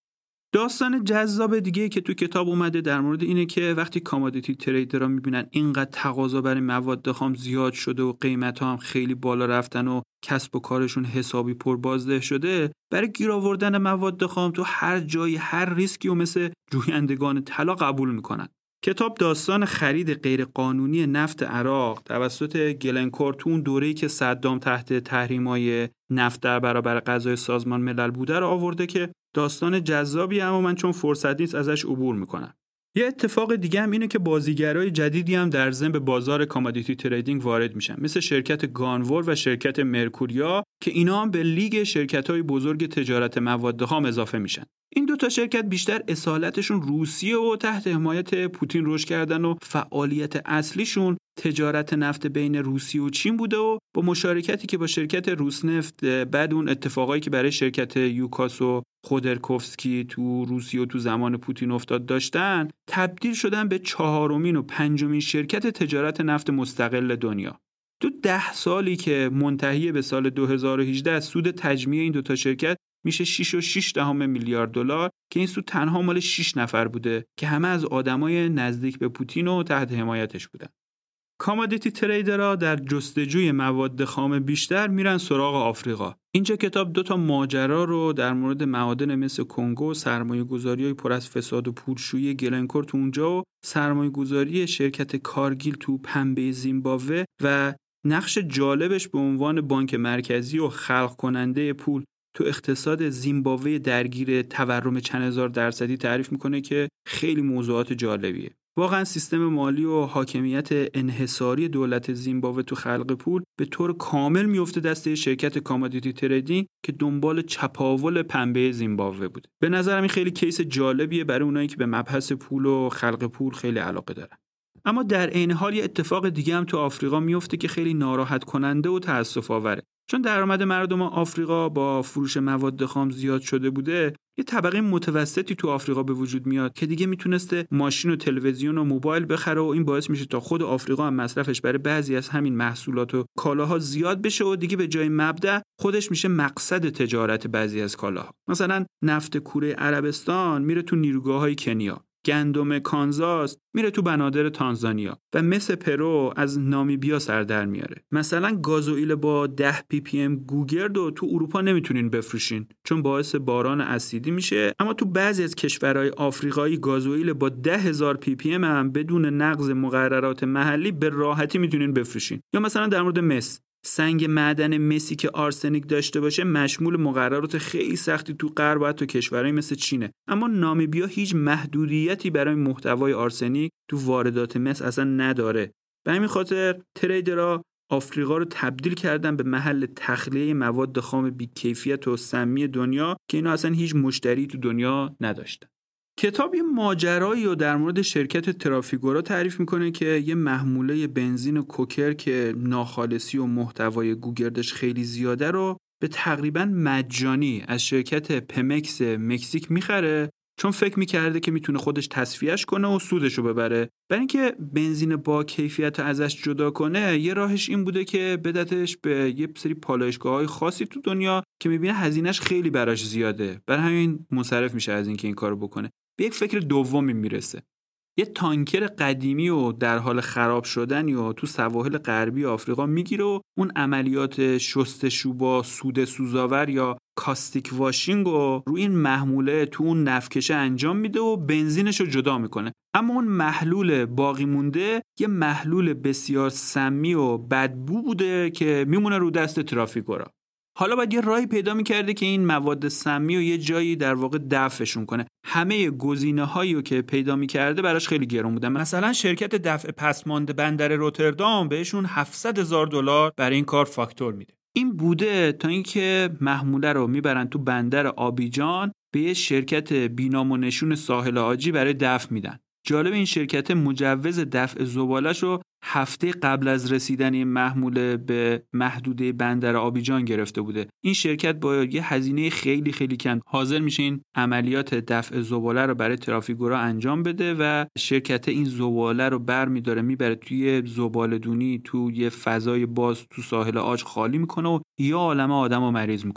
داستان جذاب دیگه که تو کتاب اومده در مورد اینه که وقتی کامادیتی تریدرها میبینن اینقدر تقاضا برای مواد خام زیاد شده و قیمت‌ها هم خیلی بالا رفتن و کسب و کارشون حسابی پر بازده شده، برای گیر آوردن مواد خام تو هر جایی هر ریسکی و مثل جویندگان طلا قبول میکنن. کتاب داستان خرید غیرقانونی نفت عراق توسط گلنکور تو اون دوره‌ای که صدام تحت تحریم‌های نفت در برابر قضای سازمان ملل بوده رو آورده که داستان جذابی، اما من چون فرصت نیست ازش عبور میکنم. یه اتفاق دیگه هم اینه که بازیگرای جدیدی هم در ضمن به بازار کامادیتی تریدینگ وارد میشن، مثل شرکت گانور و شرکت مرکوریا که اینا هم به لیگ شرکت‌های بزرگ تجارت مواد خام اضافه میشن. این دو تا شرکت بیشتر اصالتشون روسیه و تحت حمایت پوتین رشد کردن و فعالیت اصلیشون تجارت نفت بین روسیه و چین بوده و با مشارکتی که با شرکت روسنفت بعد اون اتفاقایی که برای شرکت یوکاس و خودرکوفسکی تو روسیه و تو زمان پوتین افتاد داشتن، تبدیل شدن به چهارمین و پنجمین شرکت تجارت نفت مستقل دنیا. تو ده سالی که منتهی به سال دو هزار و هجده سود تجمیع این دوتا شرکت میشه شش و شش دهم میلیارد دلار که این سود تنها مال شش نفر بوده که همه از آدمای نزدیک به پوتین و تحت حمایتش بودن. کامادیتی تریدرها در جستجوی مواد خام بیشتر میرن سراغ آفریقا. اینجا کتاب دو تا ماجرا رو در مورد معادن مثل کنگو، سرمایه‌گذاری‌های پر از فساد و پولشویی گلنکور تو اونجا و سرمایه‌گذاری شرکت کارگیل تو پنبه زیمبابوه و نقش جالبش به عنوان بانک مرکزی و خلق کننده پول تو اقتصاد زیمبابوه درگیر تورم چند هزار درصدی تعریف میکنه که خیلی موضوعات جالبیه. واقعا سیستم مالی و حاکمیت انحصاری دولت زیمبابوه تو خلق پول به طور کامل میفته دست شرکت کامادیتی تریدینگ که دنبال چپاول پنبه زیمبابوه بود. به نظرم این خیلی کیس جالبیه برای اونایی که به مبحث پول و خلق پول خیلی علاقه دارن. اما در عین حال یه اتفاق دیگه هم تو آفریقا میفته که خیلی ناراحت کننده و تأسف آوره. چون درآمد مردم آفریقا با فروش مواد خام زیاد شده بوده، یه طبقه متوسطی تو آفریقا به وجود میاد که دیگه میتونسته ماشین و تلویزیون و موبایل بخره و این باعث میشه تا خود آفریقا هم مصرفش برای بعضی از همین محصولات و کالاها زیاد بشه و دیگه به جای مبدأ خودش میشه مقصد تجارت بعضی از کالاها. مثلا نفت کوره عربستان میره تو نیروگاه‌های کنیا، گندم کانزاس میره تو بنادر تانزانیا و مس پرو از نامیبیا سر در میاره. مثلا گازوئیل با ده پی پی ام گوگرد رو تو اروپا نمیتونین بفروشین چون باعث باران اسیدی میشه، اما تو بعضی از کشورهای آفریقایی گازوئیل با ده هزار پی پی ام هم بدون نقض مقررات محلی به راحتی میتونین بفروشین. یا مثلا در مورد مس، سنگ معدن مسی که آرسنیک داشته باشه مشمول مقررات خیلی سختی تو غرب و تو کشورهای مثل چینه، اما نامیبیا هیچ محدودیتی برای محتوای آرسنیک تو واردات مس اصلا نداره. به همین خاطر تریدرها آفریقا رو تبدیل کردن به محل تخلیه مواد خام بی‌کیفیت و سمی دنیا که اینا اصلا هیچ مشتری تو دنیا نداشتن. کتاب یه ماجرایی رو در مورد شرکت ترافیگورا تعریف میکنه که یه محموله بنزین کوکر که ناخالصی و محتوای گوگردش خیلی زیاده رو به تقریباً مجانی از شرکت پمکس مکزیک میخره چون فکر میکرده که میتونه خودش تصفیهش کنه و سودشو ببره. برای اینکه بنزین با کیفیت ازش جدا کنه یه راهش این بوده که بدتش به یه سری پالایشگاه‌های خاصی تو دنیا که میبینه هزینه‌اش خیلی براش زیاده، برای همین منصرف میشه از اینکه این کارو بکنه. به یک فکر دومی میرسه. یه تانکر قدیمی و در حال خراب شدنی و تو سواحل غربی آفریقا میگیره و اون عملیات شستشو با سود سوزاور یا کاستیک واشینگ رو روی این محموله تو اون نفتکشه انجام میده و بنزینش رو جدا میکنه. اما اون محلول باقی مونده یه محلول بسیار سمی و بدبو بوده که میمونه رو دست ترافیگورا. حالا باید یه راهی پیدا می‌کرده که این مواد سمی رو یه جایی در واقع دفعشون کنه. همه گزینه‌هایی رو که پیدا می‌کرده براش خیلی گران بودن. مثلا شرکت دفع پسماند بندر روتردام بهشون هفتصد هزار دلار برای این کار فاکتور میده. این بوده تا اینکه محموله رو میبرن تو بندر آبیجان به یه شرکت بینام و نشون ساحل عاجی برای دفع میدن. جالب این شرکت مجوز دفع زبالش رو هفته قبل از رسیدن این محموله به محدوده بندر آبیجان گرفته بوده. این شرکت با یه هزینه خیلی خیلی کم حاضر میشه این عملیات دفع زباله رو برای ترافیگورا انجام بده و شرکت این زباله رو برمی‌داره میبره توی زباله‌دونی تو یه فضای باز تو ساحل عاج خالی میکنه و یه عالمه آدمو مریض میکنه.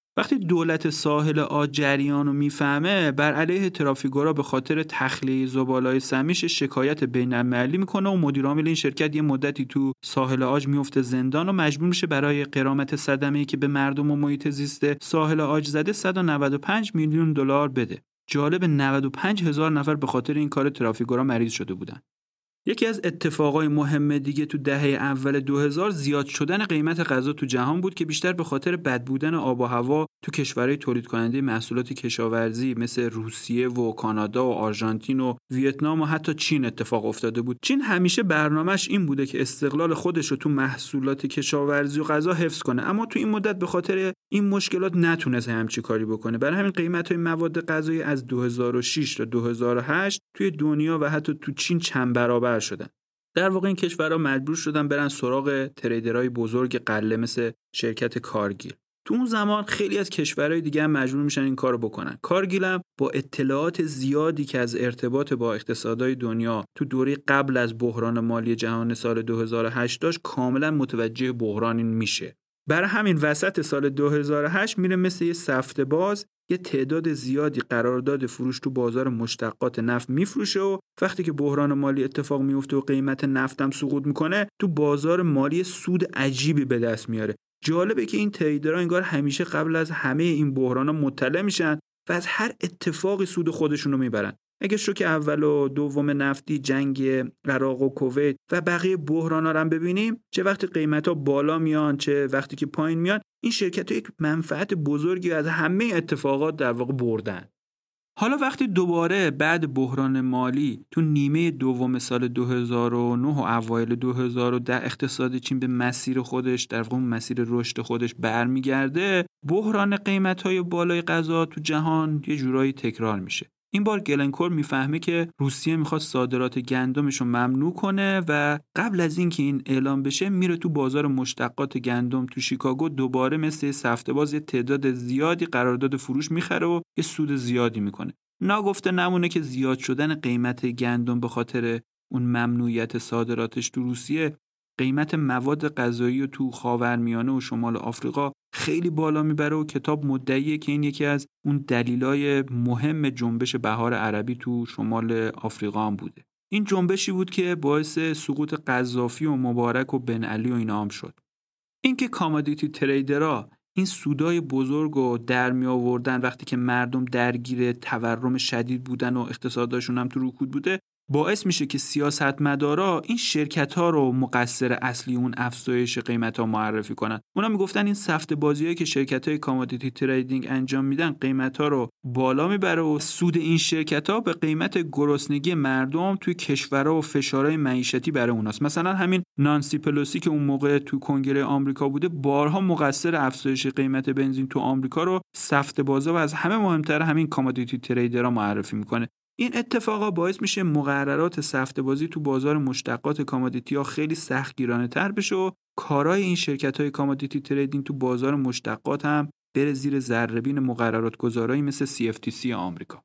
وقتی دولت ساحل عاج جریان رو میفهمه، بر علیه ترافیکورا به خاطر تخلیه زباله‌های سمیش شکایت بین‌المللی میکنه و مدیر عامل این شرکت یه مدتی تو ساحل عاج میفته زندان و مجبور میشه برای غرامت صدمه‌ای که به مردم و محیط زیست ساحل عاج زده صد و نود و پنج میلیون دلار بده. جالب نود و پنج هزار نفر به خاطر این کار ترافیکورا مریض شده بودن. یکی از اتفاقای مهم دیگه تو دهه اول دو هزار زیاد شدن قیمت غذا تو جهان بود که بیشتر به خاطر بد بودن آب و هوا تو کشورهای تولید کننده محصولات کشاورزی مثل روسیه و کانادا و آرژانتین و ویتنام و حتی چین اتفاق افتاده بود. چین همیشه برنامه‌اش این بوده که استقلال خودش رو تو محصولات کشاورزی و غذا حفظ کنه، اما تو این مدت به خاطر این مشکلات نتونست همچین کاری بکنه. برای همین قیمت‌های مواد غذایی از دو هزار و شش تا دو هزار و هشت توی دنیا و حتی تو چین چند برابر شدن. در واقع این کشورها مجبور شدن برن سراغ تریدرهای بزرگ غله مثل شرکت کارگیل. تو اون زمان خیلی از کشورهای دیگه هم مجبور میشن این کارو بکنن. کارگیل هم با اطلاعات زیادی که از ارتباط با اقتصادهای دنیا تو دوره قبل از بحران مالی جهان سال دو هزار و هشت داشت، کاملا متوجه بحران این میشه. برای همین وسط سال دو هزار و هشت میره مثل یه سفته باز یه تعداد زیادی قرارداد فروش تو بازار مشتقات نفت میفروشه و وقتی که بحران مالی اتفاق میفته و قیمت نفتم سقوط میکنه، تو بازار مالی سود عجیبی به دست میاره. جالبه که این تریدرها انگار همیشه قبل از همه این بحرانا مطلع میشن و از هر اتفاقی سود خودشونو میبرن. اگه شوک اول و دوم نفتی، جنگ عراق و کویت و بقیه بحرانا رو ببینیم، چه وقتی قیمتا بالا میان چه وقتی که پایین میان، این شرکت‌ها یک منفعت بزرگی از همه اتفاقات در واقع بردن. حالا وقتی دوباره بعد بحران مالی تو نیمه دوم سال دو هزار و نه و اوایل دو هزار و ده اقتصاد چین به مسیر خودش، در واقع مسیر رشد خودش برمیگرده، بحران قیمت‌های بالای غذا تو جهان یه جورایی تکرار میشه. این بار گلنکور میفهمه که روسیه میخواد صادرات گندمش رو ممنوع کنه و قبل از اینکه این اعلام بشه میره تو بازار مشتقات گندم تو شیکاگو دوباره مثل سفته باز یه تعداد زیادی قرارداد فروش میخره و یه سود زیادی میکنه. ناگفته نمونه که زیاد شدن قیمت گندم به خاطر اون ممنوعیت صادراتش تو روسیه قیمت مواد غذایی تو خاورمیانه و شمال آفریقا خیلی بالا میبره و کتاب مدعیه که این یکی از اون دلایل مهم جنبش بهار عربی تو شمال آفریقا هم بوده. این جنبشی بود که باعث سقوط قذافی و مبارک و بن علی و اینا هم شد. اینکه کامادیتی تریدرها این سودای بزرگ رو در می آوردن وقتی که مردم درگیر تورم شدید بودن و اقتصادشون هم تو رکود بوده، باعث میشه که سیاستمدارا این شرکت‌ها رو مقصر اصلی اون افزایش قیمت‌ها معرفی کنن. اونا میگفتن این سفته بازیایی که شرکت‌های کامادیتی تریدینگ انجام میدن قیمت‌ها رو بالا میبره و سود این شرکت‌ها به قیمت گرسنگی مردم توی کشورها و فشارهای معیشتی برای اوناست. مثلا همین نانسی پلوسی که اون موقع تو کنگره آمریکا بوده، بارها مقصر افزایش قیمت بنزین تو آمریکا رو سفته بازا و از همه مهمتر همین کامادیتی تریدرها معرفی میکنه. این اتفاقا باعث میشه مقررات سفته بازی تو بازار مشتقات کامادیتی ها خیلی سختگیرانه تر بشه و کارهای این شرکت های کامادیتی تریدینگ تو بازار مشتقات هم بره زیر ذره‌بین مقررات گذارایی مثل سی اف تی سی آمریکا.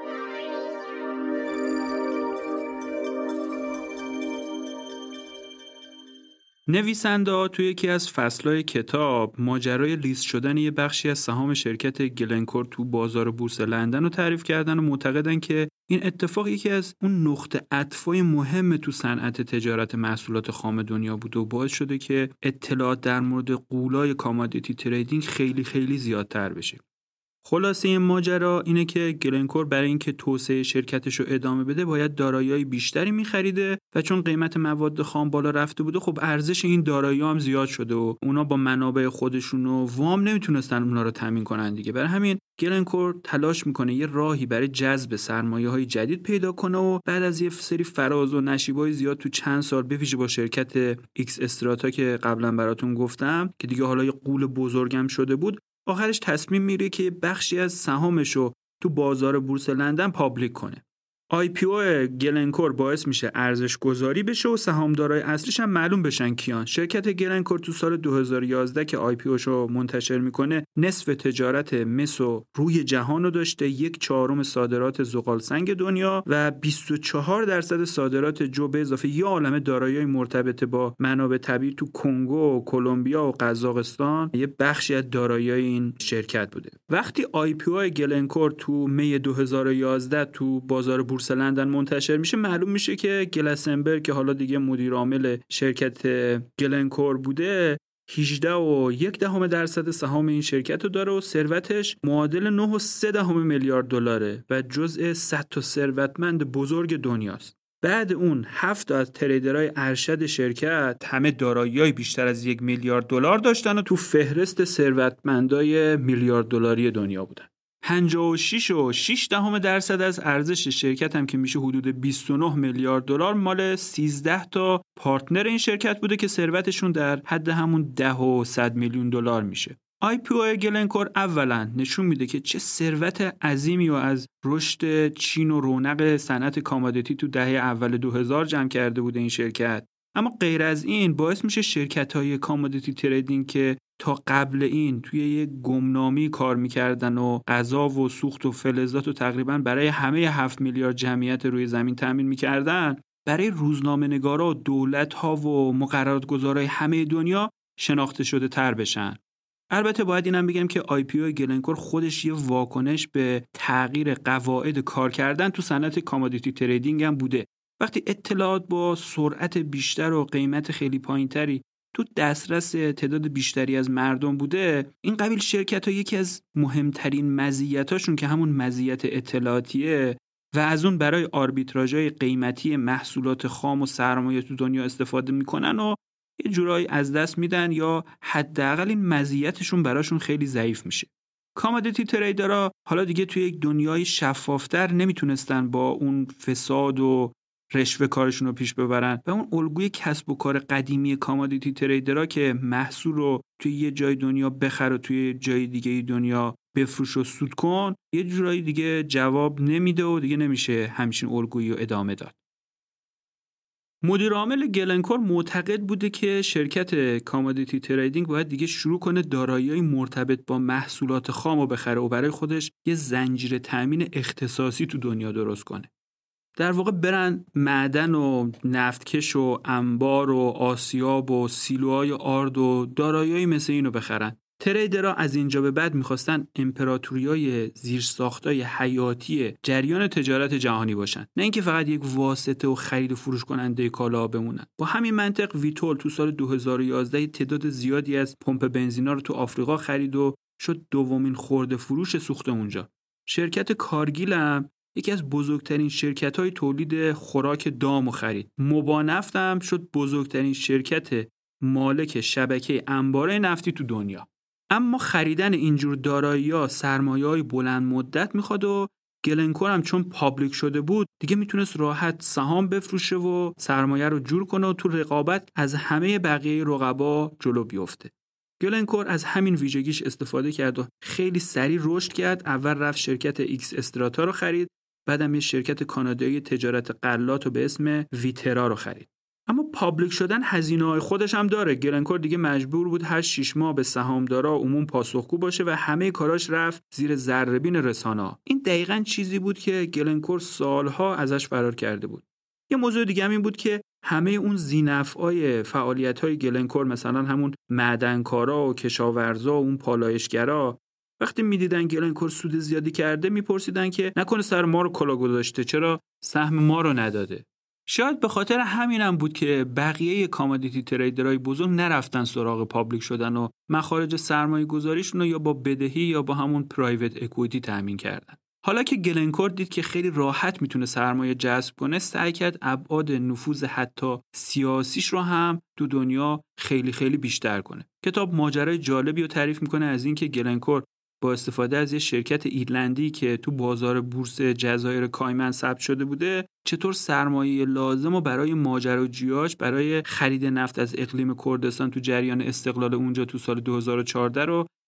نویسنده ها توی یکی از فصلهای کتاب ماجرای لیست شدن یه بخشی از سهام شرکت گلنکور تو بازار بورس لندن رو تعریف کردن و معتقدن که این اتفاق یکی از اون نقطه عطفای مهم تو صنعت تجارت محصولات خام دنیا بود و باعث شده که اطلاعات در مورد غولای کامادیتی تریدینگ خیلی خیلی زیادتر بشه. خلاصه این ماجرا اینه که گلنکور برای اینکه توسعه شرکتش رو ادامه بده باید دارایی‌های بیشتری می‌خریده و چون قیمت مواد خام بالا رفته بوده، خب ارزش این دارایی‌ها هم زیاد شده و اونا با منابع خودشون و وام نمیتونستن اونا رو تامین کنن دیگه. برای همین گلنکور تلاش میکنه یه راهی برای جذب سرمایه‌های جدید پیدا کنه و بعد از یه سری فراز و نشیب‌های زیاد تو چند سال بفیشه با شرکت ایکس استراتا که قبلا براتون گفتم که دیگه حالا یه غول بزرگم شده بود، آخرش تصمیم میگیره که بخشی از سهامشو تو بازار بورس لندن پابلیک کنه. آی پی او گلنکور باعث میشه ارزش گذاری بشه و سهامدارای اصلیش هم معلوم بشن کیان. شرکت گلنکور تو سال دو هزار و یازده که آی پی اوشو منتشر میکنه نصف تجارت مس و روی جهان رو داشته، یک چهارم صادرات زغال سنگ دنیا و بیست و چهار درصد صادرات جو به اضافه یه عالمه دارایی‌های مرتبط با منابع طبیعی تو کنگو و کلمبیا و قزاقستان یه بخشی از دارایی‌های این شرکت بوده. وقتی آی پی او گلنکور تو می دو هزار و یازده تو بازار بورس لندن منتشر میشه، معلوم میشه که گلاسنبرگ که حالا دیگه مدیر عامل شرکت گلنکور بوده هجده و یک دهم درصد سهام این شرکت رو داره و ثروتش معادل نه و سه دهم میلیارد دلاره و جزء صد تا ثروتمند بزرگ دنیاست. بعد اون هفت از تریدرهای ارشد شرکت همه دارایی‌های بیشتر از یک میلیارد دلار داشتن و تو فهرست ثروتمندای میلیارد دلاری دنیا بودن. پنجاه و شش و شش دهم درصد از ارزش شرکت هم که میشه حدود بیست و نه میلیارد دلار مال سیزده تا پارتنر این شرکت بوده که ثروتشون در حد همون ده و صد میلیون دلار میشه. آی پی او گلنکور اولا نشون میده که چه ثروت عظیمی و از رشد چین و رونق صنعت کامادیتی تو دهه اول دو هزار جمع کرده بوده این شرکت. اما غیر از این باعث میشه شرکت‌های کامادیتی تریدینگ که تا قبل این توی یه گمنامی کار میکردن و غذا و سوخت و فلزات و تقریبا برای همه هفت میلیارد جمعیت روی زمین تامین میکردن، برای روزنامه‌نگارا و دولت‌ها و مقررات‌گذارای همه دنیا شناخته شده تر بشن. البته باید اینم بگم که آی پی او گلنکور خودش یه واکنش به تغییر قواعد کار کردن تو صنعت کامادیتی تریدینگ هم بوده. وقتی اطلاعات با سرعت بیشتر و قیمت خیلی پایینتری تو دسترس تعداد بیشتری از مردم بوده، این قبیل شرکت‌ها یکی از مهمترین مزیتاشون که همون مزیت اطلاعاتیه و از اون برای آربیتراژهای قیمتی محصولات خام و سرمایه تو دنیا استفاده میکنن و یه جورایی از دست میدن یا حداقل این مزیتشون براشون خیلی ضعیف میشه. کامادیتی تریدرها حالا دیگه توی یک دنیای شفافتر نمیتونستن با اون فساد و رشوه کارشون رو پیش ببرن و اون الگوی کسب و کار قدیمی کامادیتی تریدرها که محصول رو توی یه جای دنیا بخر و توی جای دیگه دنیا بفروش و سود کن یه جورایی دیگه جواب نمیده و دیگه نمیشه همچین الگویی رو ادامه داد. مدیر عامل گلنکور معتقد بوده که شرکت کامادیتی تریدینگ باید دیگه شروع کنه دارایی‌های مرتبط با محصولات خام رو بخره و برای خودش یه زنجیره تامین اختصاصی تو دنیا درست کنه. در واقع برن معدن و نفتکش و انبار و آسیاب و سیلوهای آرد و دارایی‌های مثل اینو بخرن. تریدرها از اینجا به بعد میخواستن امپراتوریای زیرساختای حیاتی جریان تجارت جهانی باشن، نه اینکه فقط یک واسطه و خرید و فروش کننده کالا بمونن. با همین منطق ویتول تو سال دو هزار و یازده تعداد زیادی از پمپ بنزینا رو تو آفریقا خرید و شد دومین خرده فروش سوخت اونجا. شرکت کارگیل هم یکی از بزرگترین شرکت‌های تولید خوراک دامو خرید. موبانفت هم شد بزرگترین شرکت مالک شبکه انبار نفتی تو دنیا. اما خریدن اینجور دارایی‌ها سرمایه‌های بلند مدت میخواد و گلنکور هم چون پابلیک شده بود دیگه میتونست راحت سهام بفروشه و سرمایه رو جور کنه و تو رقابت از همه بقیه رقبا جلو بیفته. گلنکور از همین ویژگیش استفاده کرد و خیلی سریع رشد کرد. اول رفت شرکت ایکس استراتا رو خرید، بعدم یه شرکت کانادایی تجارت غلات رو به اسم ویترا رو خرید. اما پابلیک شدن هزینه‌های خودش هم داره. گلنکور دیگه مجبور بود هر شش ماه به سهامدارا عموم پاسخگو باشه و همه کاراش رفت زیر ذره‌بین رسانه‌ها. این دقیقاً چیزی بود که گلنکور سالها ازش فرار کرده بود. یه موضوع دیگه هم این بود که همه اون ذی‌نفع‌های فعالیت‌های گلنکور مثلا همون معدنکارا و کشاورزا و اون پالایشگرا وقتی می‌دیدن گلنکور سود زیادی کرده میپرسیدن که نکنه سر ما رو کلا گذاشته، چرا سهم ما رو نداده. شاید به خاطر همینم بود که بقیه کامادیتی تریدرهای بزرگ نرفتن سراغ پابلیک شدن و مخارج سرمایه گذاریشون رو یا با بدهی یا با همون پرایوت اکویتی تامین کردن. حالا که گلنکور دید که خیلی راحت میتونه سرمایه جذب کنه، سعی کرد ابعاد نفوذ حتی سیاسیش رو هم تو دنیا خیلی خیلی بیشتر کنه. کتاب ماجرای جالبی رو تعریف میکنه از اینکه گلنکور با استفاده از یه شرکت ایرلندی که تو بازار بورس جزایر کایمن ثبت شده بوده چطور سرمایه لازم و برای ماجراجویی‌هاش برای خرید نفت از اقلیم کردستان تو جریان استقلال اونجا تو سال دو هزار و چهارده رو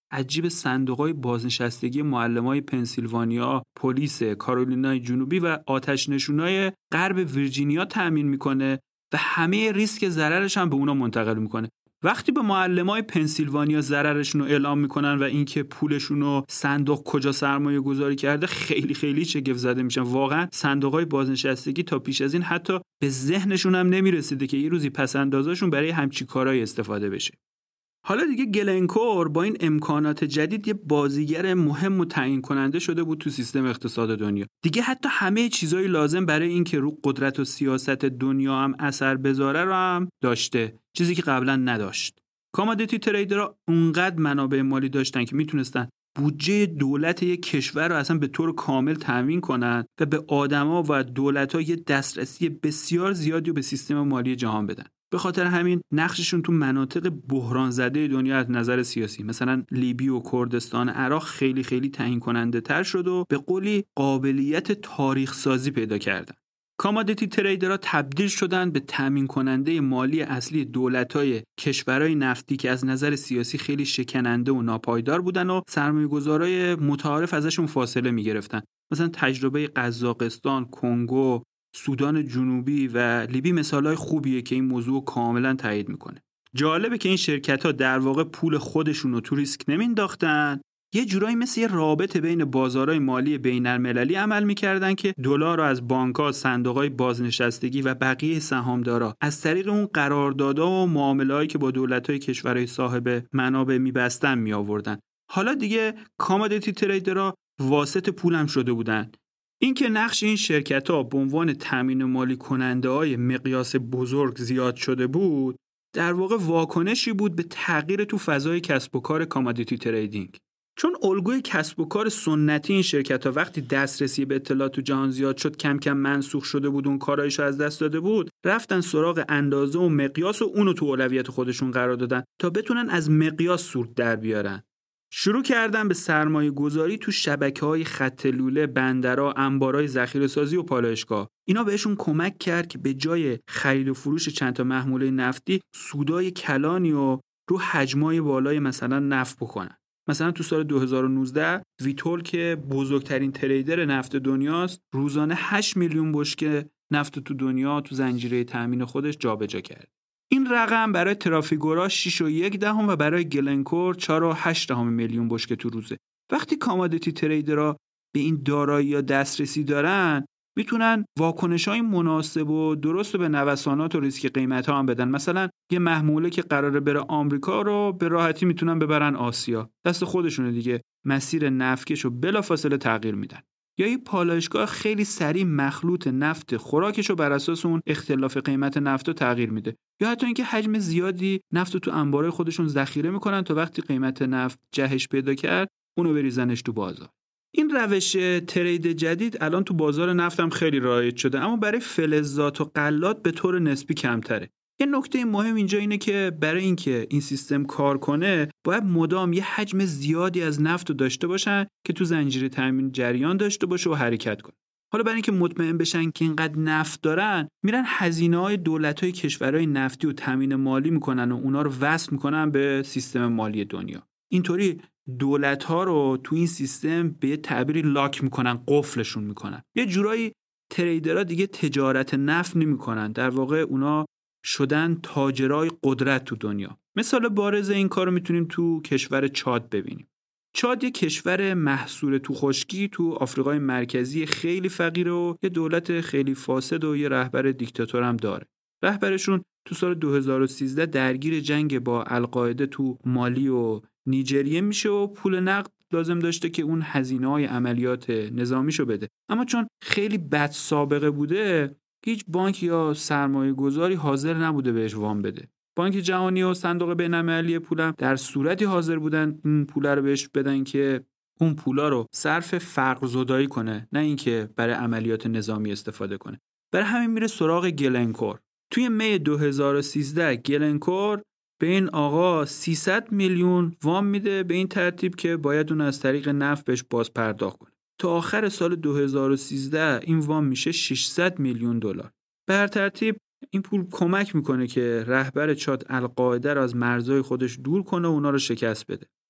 عجیب صندوق‌های بازنشستگی معلمای پنسیلوانیا، پلیس کارولینای جنوبی و آتش نشونای غرب ویرجینیا تأمین میکنه و همه ریسک ضررش هم به اونا منتقل میکنه. وقتی به معلمای پنسیلوانیا ضررشون رو اعلام میکنن و اینکه پولشون رو صندوق کجا سرمایه گذاری کرده خیلی خیلی شگفت زده میشن. واقعا صندوق‌های بازنشستگی تا پیش از این حتی به ذهنشون هم نمیرسیده که یه روزی پس اندازشون برای همچی کارهای استفاده بشه. حالا دیگه گلنکور با این امکانات جدید یه بازیگر مهم و تعیین کننده شده بود تو سیستم اقتصاد دنیا. دیگه حتی همه چیزای لازم برای اینکه رو قدرت و سیاست دنیا هم اثر بذاره رو هم داشته، چیزی که قبلا نداشت. کامادیتی تریدرها اونقدر منابع مالی داشتن که میتونستن بودجه دولت یک کشور رو اصلا به طور کامل تامین کنن و به آدما و دولت‌ها یه دسترسی بسیار زیادی به سیستم مالی جهان بدن. به خاطر همین نقششون تو مناطق بحران زده دنیا از نظر سیاسی مثلا لیبی و کردستان عراق خیلی خیلی تعیین کننده تر شد و به قولی قابلیت تاریخ سازی پیدا کردن. کامادیتی تریدرها تبدیل شدن به تامین کننده مالی اصلی دولت‌های کشورهای نفتی که از نظر سیاسی خیلی شکننده و ناپایدار بودن و سرمایه‌گذارای متعارف ازشون فاصله می‌گرفتن. مثلا تجربه قزاقستان، کنگو، سودان جنوبی و لیبی مثالای خوبیه که این موضوع کاملا تایید میکنه. جالبه که این شرکت‌ها در واقع پول خودشون رو تو ریسک نمینداختن، یه جورایی مثل یه رابطه بین بازارهای مالی بین‌المللی عمل میکردن که دلار رو از بانک‌ها، صندوق‌های بازنشستگی و بقیه سهامدارا از طریق اون قراردادها و معامله‌هایی که با دولت‌های کشورهای صاحب منابع میبستن میآوردن. حالا دیگه کامادیتی تریدرها واسط پولم شده بودن. اینکه نقش این شرکت‌ها به عنوان تامین مالی کننده‌های مقیاس بزرگ زیاد شده بود، در واقع واکنشی بود به تغییر تو فضای کسب و کار کامادیتی تریدینگ. چون الگوی کسب و کار سنتی این شرکت‌ها وقتی دسترسی به اطلاعات تو جهان زیاد شد کم کم منسوخ شده بود، اون کارایشو از دست داده بود، رفتن سراغ اندازه و مقیاس و اونو تو اولویت خودشون قرار دادن تا بتونن از مقیاس سود در بیارن. شروع کردن به سرمایه گذاری تو شبکه‌های خط لوله، بندرها، انبارهای ذخیره‌سازی و پالایشگاه. اینا بهشون کمک کرد که به جای خرید و فروش چند تا محموله نفتی سودای کلانی و رو حجمای بالای مثلا نفت بکنن. مثلا تو سال دو هزار و نوزده ویتول که بزرگترین تریدر نفت دنیاست، روزانه هشت میلیون بشکه نفت تو دنیا تو زنجیره تامین خودش جابجا کرد. این رقم برای ترافیگورا شش و یک دهم و برای گلنکور چهار و هشت دهم میلیون بشکه تو روزه. وقتی کامادیتی تریدرها به این دارایی‌ها دسترسی دارن، میتونن واکنش‌های مناسب و درست به نوسانات و ریسک قیمت‌ها هم بدن. مثلا یه محموله که قراره بره آمریکا رو به راحتی میتونن ببرن آسیا. دست خودشونه دیگه. مسیر نفتکش رو بلافاصله تغییر میدن. یا یه پالایشگاه خیلی سریع مخلوط نفت خوراکش رو بر اساس اون اختلاف قیمت نفت رو تغییر میده. یا حتی اینکه حجم زیادی نفت رو تو انبارهای خودشون ذخیره میکنن تا وقتی قیمت نفت جهش پیدا کرد اونو بریزنش تو بازار. این روش ترید جدید الان تو بازار نفت هم خیلی رایج شده، اما برای فلزات و غلات به طور نسبی کمتره. یه نکته مهم اینجا اینه که برای اینکه این سیستم کار کنه باید مدام یه حجم زیادی از نفت رو داشته باشن که تو زنجیره تامین جریان داشته باشه و حرکت کنه. حالا برای اینکه مطمئن بشن که اینقدر نفت دارن، میرن هزینه‌های دولت‌های کشورهای نفتی و تامین مالی میکنن و اونا رو وصل میکنن به سیستم مالی دنیا. اینطوری دولت‌ها رو تو این سیستم به یه تعبیری لاک میکنن، قفلشون میکنن. یه جورایی تریدرها دیگه تجارت نفت نمیکنن، در واقع اونا شدن تاجرای قدرت تو دنیا. مثال بارز این کارو میتونیم تو کشور چاد ببینیم. چاد یه کشور محصور تو خشکی تو آفریقای مرکزی خیلی فقیره و یه دولت خیلی فاسد و یه رهبر دیکتاتور هم داره. رهبرشون تو سال دو هزار و سیزده درگیر جنگ با القاعده تو مالی و نیجریه میشه و پول نقد لازم داشته که اون هزینه‌های عملیات نظامیشو بده. اما چون خیلی بد سابقه بوده، هیچ بانک یا سرمایه گذاری حاضر نبوده بهش وام بده. بانک جهانی و صندوق بین‌المللی پولم در صورتی حاضر بودن این پولا رو بهش بدن که اون پولا رو صرف فقر زدایی کنه، نه اینکه برای عملیات نظامی استفاده کنه. برای همین میره سراغ گلنکور. توی می دو هزار و سیزده گلنکور به این آقا سیصد میلیون وام میده به این ترتیب که باید اون از طریق نفت بهش باز پرداخت کنه. تا آخر سال دو هزار و سیزده این وام میشه ششصد میلیون دلار. به هر ترتیب این پول کمک میکنه که رهبر چاد القاعده رو از مرزهای خودش دور کنه و اونا رو شکست بده.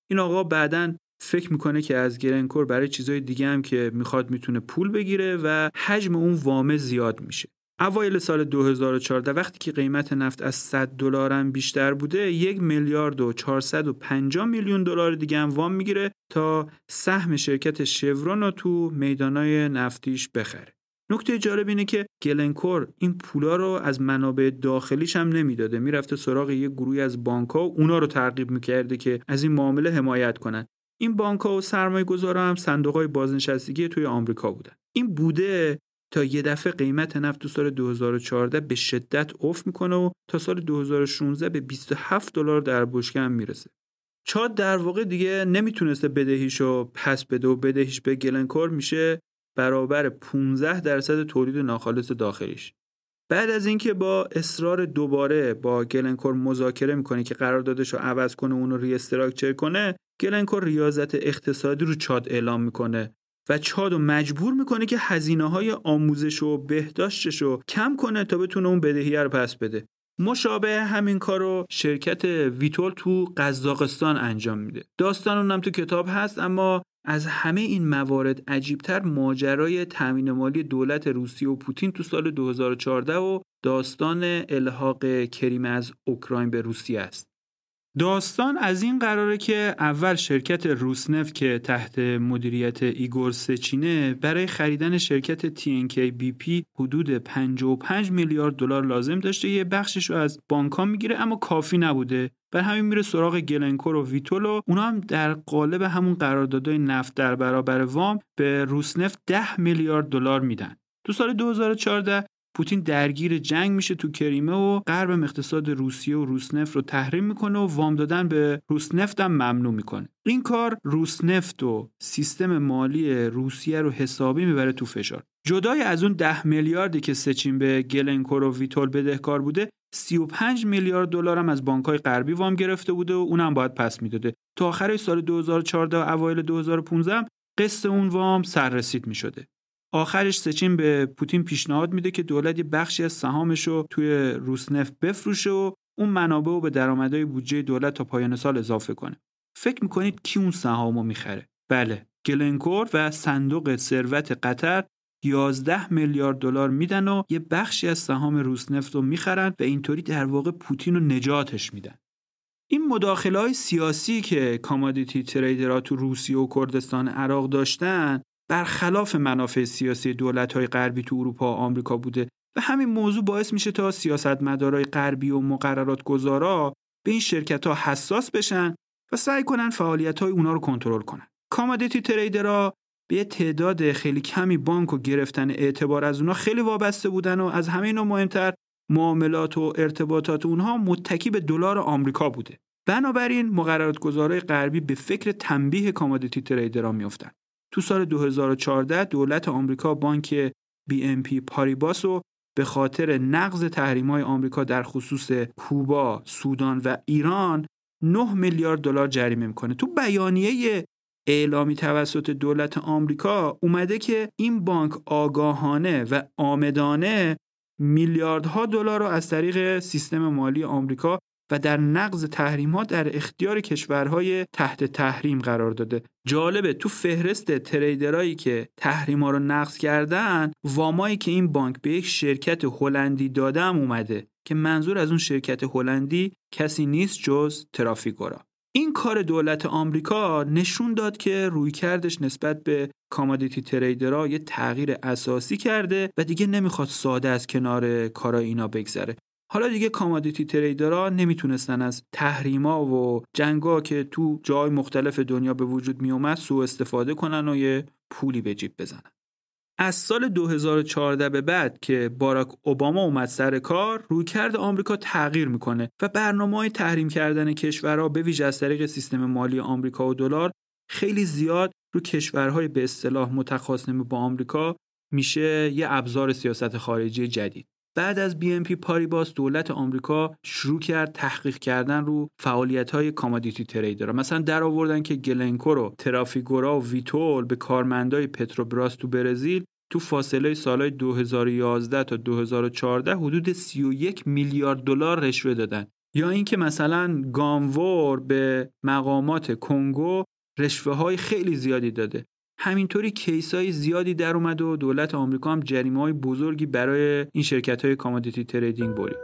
این آقا بعداً فکر میکنه که از گلنکور برای چیزای دیگه هم که میخواد میتونه پول بگیره و حجم اون وام زیاد میشه. اوایل سال دو هزار و چهارده وقتی که قیمت نفت از صد دلار هم بیشتر بوده، یک میلیارد و چهارصد و پنجاه میلیون دلار دیگه هم وام میگیره تا سهم شرکت شورون رو تو میدانای نفتیش بخره. نکته جالب اینه که گلنکور این پولا رو از منابع داخلیش هم نمیداده، میرفته سراغ یه گروهی از بانک‌ها و اونا رو ترغیب میکرده که از این معامله حمایت کنن. این بانک‌ها و سرمایه‌گذارا هم صندوق‌های بازنشستگی توی آمریکا بودن. این بوده تا یه دفعه قیمت نفت تو سال دو هزار و چهارده به شدت افت میکنه و تا سال دو هزار و شانزده به بیست و هفت دلار در بشکه میرسه. چاد در واقع دیگه نمیتونسته بدهیشو پس بده و بدهیش به گلنکور میشه برابر پانزده درصد تولید ناخالص داخلیش. بعد از اینکه با اصرار دوباره با گلنکور مذاکره میکنه که قراردادشو عوض کنه و اونو ری استراکچر کنه، گلنکور ریاضت اقتصادی رو چاد اعلام میکنه و چاد رو مجبور میکنه که هزینه‌های آموزش و بهداشتش رو کم کنه تا بتونه اون بدهی رو پس بده. مشابه همین کارو شرکت ویتول تو قزاقستان انجام میده. داستان اونم تو کتاب هست، اما از همه این موارد عجیبتر ماجرای تامین مالی دولت روسیه و پوتین تو سال دو هزار و چهارده و داستان الحاق کریم از اوکراین به روسیه است. داستان از این قراره که اول شرکت روسنفت که تحت مدیریت ایگور سچینه برای خریدن شرکت تی ان کی بی پی حدود پنجاه و پنج میلیارد دلار لازم داشته، یه بخشش رو از بانک‌ها میگیره اما کافی نبوده، بر همین میره سراغ گلنکور و ویتول و اونا هم در قالب همون قراردادهای نفت در برابر وام به روسنفت ده میلیارد دلار میدن. تو سال دو هزار و چهارده پوتین درگیر جنگ میشه تو کریمه و غرب اقتصاد روسیه و روسنفت رو تحریم میکنه و وام دادن به روسنفت هم ممنوع میکنه. این کار روسنفت و سیستم مالی روسیه رو حسابی میبره تو فشار. جدای از اون ده میلیاردی که سچین به گلنکور و ویتول بدهکار بوده، سی و پنج میلیارد دلار هم از بانک‌های غربی وام گرفته بوده و اونم باید پس میداده. تا آخر سال دو هزار و چهارده و اوایل دو هزار و پانزده قسط اون وام سررسید میشده. آخرش سچین به پوتین پیشنهاد میده که دولت یه بخشی از سهامشو توی روسنفت بفروشه و اون منابع رو به درآمدهای بودجه دولت تا پایان سال اضافه کنه. فکر میکنید کی اون سهامو میخره؟ بله، گلنکور و صندوق ثروت قطر یازده میلیارد دلار میدن و یه بخشی از سهام روسنفت رو میخرن و اینطوری در واقع پوتین رو نجاتش میدن. این مداخله‌های سیاسی که کامادیتی تریدرها تو روسیه و کردستان عراق داشتن برخلاف منافع سیاسی دولت‌های غربی تو اروپا و آمریکا بوده و همین موضوع باعث میشه تا سیاستمدارای غربی و مقررات گذارا به این شرکت‌ها حساس بشن و سعی کنن فعالیت‌های اونا رو کنترل کنن. کامادیتی تریدرها به تعداد خیلی کمی بانک و گرفتن اعتبار از اونا خیلی وابسته بودن و از همه اینا مهمتر معاملات و ارتباطات اونها متکی به دلار آمریکا بوده. بنابراین مقررات گذارای غربی به فکر تنبیه کامادیتی تریدرها میافتن. تو سال دو هزار و چهارده دولت آمریکا بانک بی ام پی پاریباس رو به خاطر نقض تحریم‌های آمریکا در خصوص کوبا، سودان و ایران نه میلیارد دلار جریمه میکنه. تو بیانیه اعلامی توسط دولت آمریکا اومده که این بانک آگاهانه و عامدانه میلیاردها دلار رو از طریق سیستم مالی آمریکا و در نقض تحریم‌ها در اختیار کشورهای تحت تحریم قرار داده. جالبه تو فهرست تریدرایی که تحریم‌ها رو نقض کردن، وامایی که این بانک به یک شرکت هلندی داده هم اومده که منظور از اون شرکت هلندی کسی نیست جز ترافیگورا. این کار دولت آمریکا نشون داد که رویکردش نسبت به کامادیتی تریدرها یه تغییر اساسی کرده و دیگه نمیخواد ساده از کنار کارای اینا بگذره. حالا دیگه کامادیتی تریدرها نمیتونستن از تحریما و جنگا که تو جای مختلف دنیا به وجود می اومد سوء استفاده کنن و یه پولی به جیب بزنن. از سال دو هزار و چهارده به بعد که باراک اوباما اومد سر کار، رویکرد آمریکا تغییر میکنه و برنامه‌های تحریم کردن کشورها به ویژه از طریق سیستم مالی آمریکا و دلار خیلی زیاد رو کشورهای به اصطلاح متخاصم با آمریکا میشه یه ابزار سیاست خارجی جدید. بعد از بی ام پی پاریباس دولت آمریکا شروع کرد تحقیق کردن رو فعالیت‌های کامادیتی تریدرها. مثلا در آوردن که گلنکور و ترافیگورا و ویتول به کارمندای پتروبراس تو برزیل تو فاصله سالهای دو هزار و یازده تا دو هزار و چهارده حدود سی و یک میلیارد دلار رشوه دادن. یا اینکه مثلا گانوور به مقامات کنگو رشوه‌های خیلی زیادی داده. همینطوری کیسای زیادی در اومد و دولت آمریکا هم جریمه‌های بزرگی برای این شرکت‌های کامادیتی تریدینگ برید.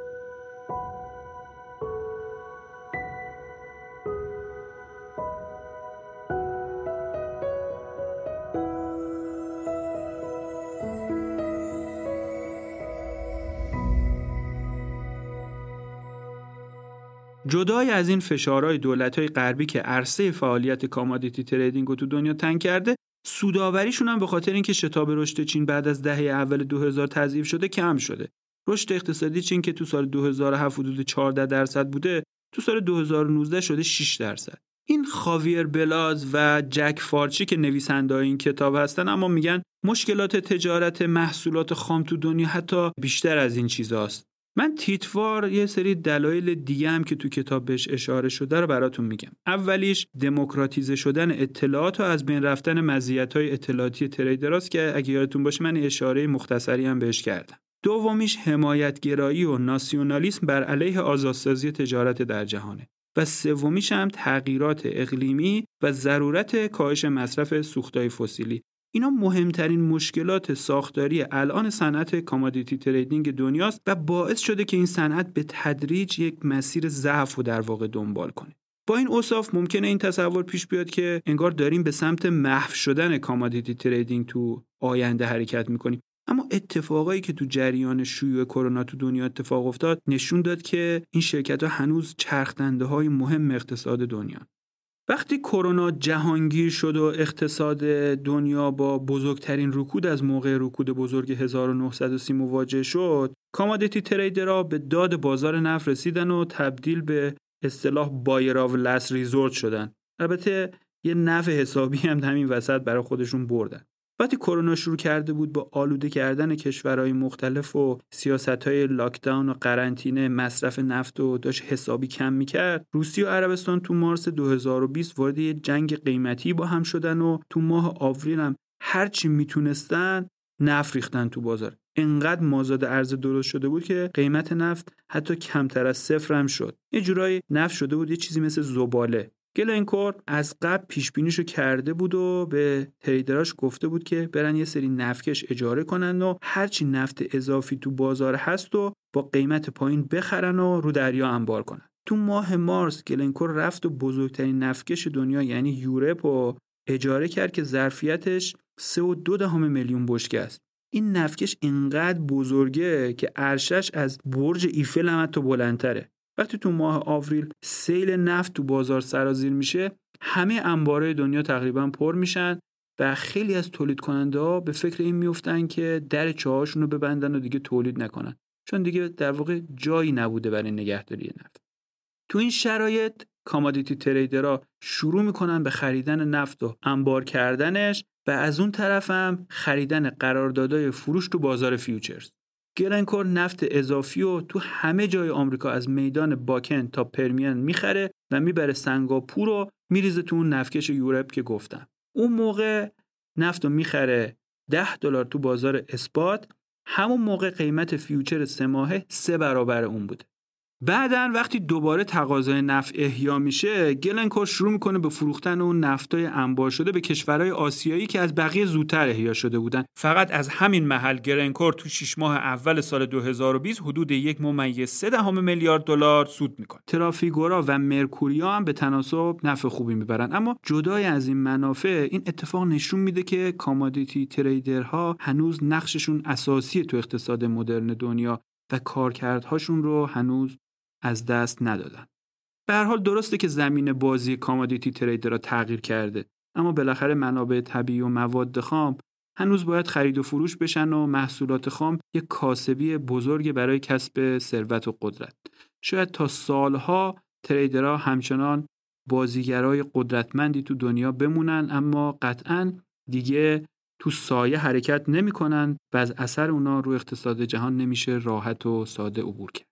جدای از این فشارهای دولت‌های غربی که عرصه فعالیت کامادیتی تریدینگ رو تو دنیا تنگ کرده، سودآوریشون هم به خاطر اینکه شتاب رشد چین بعد از دهه اول دو هزار تضعیف شده کم شده. رشد اقتصادی چین که تو سال دو هزار و هفت حدود چهارده درصد بوده، تو سال دو هزار و نوزده شده شش درصد. این خاویر بلاز و جک فارچی که نویسنده‌های این کتاب هستن اما میگن مشکلات تجارت محصولات خام تو دنیا حتی بیشتر از این چیزاست. من تیتوار یه سری دلایل دیگه هم که تو کتاب بهش اشاره شده رو براتون میگم. اولیش دموکراتیزه شدن اطلاعات و از بین رفتن مزیت‌های اطلاعاتی تریدراست که اگه یادتون باشه من اشاره مختصری هم بهش کردم. دومیش حمایتگرایی و ناسیونالیسم بر علیه آزادسازی تجارت در جهانه. و سومیش هم تغییرات اقلیمی و ضرورت کاهش مصرف سوختهای فسیلی. اینا مهمترین مشکلات ساختاری الان صنعت کامادیتی تریدینگ دنیاست و باعث شده که این صنعت به تدریج یک مسیر ضعف رو در واقع دنبال کنه. با این اوصاف ممکنه این تصور پیش بیاد که انگار داریم به سمت محو شدن کامادیتی تریدینگ تو آینده حرکت میکنیم. اما اتفاقایی که تو جریان شیوع کرونا تو دنیا اتفاق افتاد نشون داد که این شرکت‌ها هنوز چرخدنده‌های مهم اقتصاد دنیا. وقتی کرونا جهانگیر شد و اقتصاد دنیا با بزرگترین رکود از موقع رکود بزرگ هزار و نهصد و سی مواجه شد، کامادیتی تریدرها به داد بازار نفت رسیدن و تبدیل به اصطلاح بایر آف لاست ریزورت شدن. البته یه نفع حسابی هم همین وسط برای خودشون بردن. وقتی کرونا شروع کرده بود با آلوده کردن کشورهای مختلف و سیاست‌های لاکداون و قرنطینه مصرف نفت رو داشت حسابی کم می‌کرد، روسیه و عربستان تو مارس دو هزار و بیست وارد یه جنگ قیمتی با هم شدن و تو ماه آوریل هم هر چی میتونستن نفت ریختن تو بازار. انقدر مازاد عرضه درست شده بود که قیمت نفت حتی کمتر از صفر هم شد. یه جورایی نفت شده بود یه چیزی مثل زباله. گلنکور از قبل پیش بینیشو کرده بود و به تریدراش گفته بود که برن یه سری نفتکش اجاره کنن و هرچی نفت اضافی تو بازار هست و با قیمت پایین بخرن و رو دریا انبار کنن. تو ماه مارس گلنکور رفت و بزرگترین نفتکش دنیا یعنی یورپ رو اجاره کرد که ظرفیتش سه و دو دهم میلیون بشکه است. این نفتکش اینقدر بزرگه که عرشش از برج ایفل هم حتی بلندتره. وقتی تو ماه آوریل سیل نفت تو بازار سرازیر میشه، همه انبارهای دنیا تقریبا پر میشن و خیلی از تولید کننده ها به فکر این میفتن که در چاهاشون رو ببندن و دیگه تولید نکنن، چون دیگه در واقع جایی نبوده برای نگهداری نفت. تو این شرایط کامادیتی تریدرها شروع میکنن به خریدن نفت و انبار کردنش و از اون طرف هم خریدن قراردادهای فروش تو بازار فیوچرز. گلنکور نفت اضافی رو تو همه جای آمریکا از میدان باکن تا پرمیان میخره و میبره سنگاپور و میریزه تو اون نفتکش یورپ که گفتم. اون موقع نفت رو میخره ده دلار تو بازار اسپات، همون موقع قیمت فیوچر سه ماهه سه برابر اون بوده. بعدن وقتی دوباره تقاضای نفت احیا میشه، گلنکور شروع میکنه به فروختن اون نفتای انبار شده به کشورهای آسیایی که از بقیه زودتر احیا شده بودن. فقط از همین محل گلنکور تو شش ماه اول سال دو هزار و بیست حدود یک ممیز سه دهم میلیارد دلار سود میکنه. ترافیگورا و مرکوریا هم به تناسب نفع خوبی میبرن. اما جدای از این منافع، این اتفاق نشون میده که کامادیتی تریدرها هنوز نقششون اساسی تو اقتصاد مدرن دنیا و کارکردهاشون رو هنوز از دست ندادن. به هر حال درسته که زمین بازی کامادیتی تریدرها تغییر کرده، اما بالاخره منابع طبیعی و مواد خام هنوز باید خرید و فروش بشن و محصولات خام یک کاسبی بزرگ برای کسب ثروت و قدرت. شاید تا سالها تریدرها همچنان بازیگرای قدرتمندی تو دنیا بمونن، اما قطعاً دیگه تو سایه حرکت نمی‌کنن و از اثر اونا رو اقتصاد جهان نمیشه راحت و ساده عبور کرد.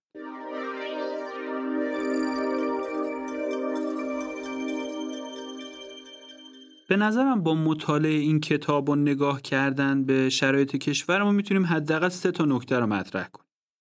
به نظرم با مطالعه این کتاب و نگاه کردن به شرایط کشور ما میتونیم حداقل سه تا نکته رو مطرح کنیم.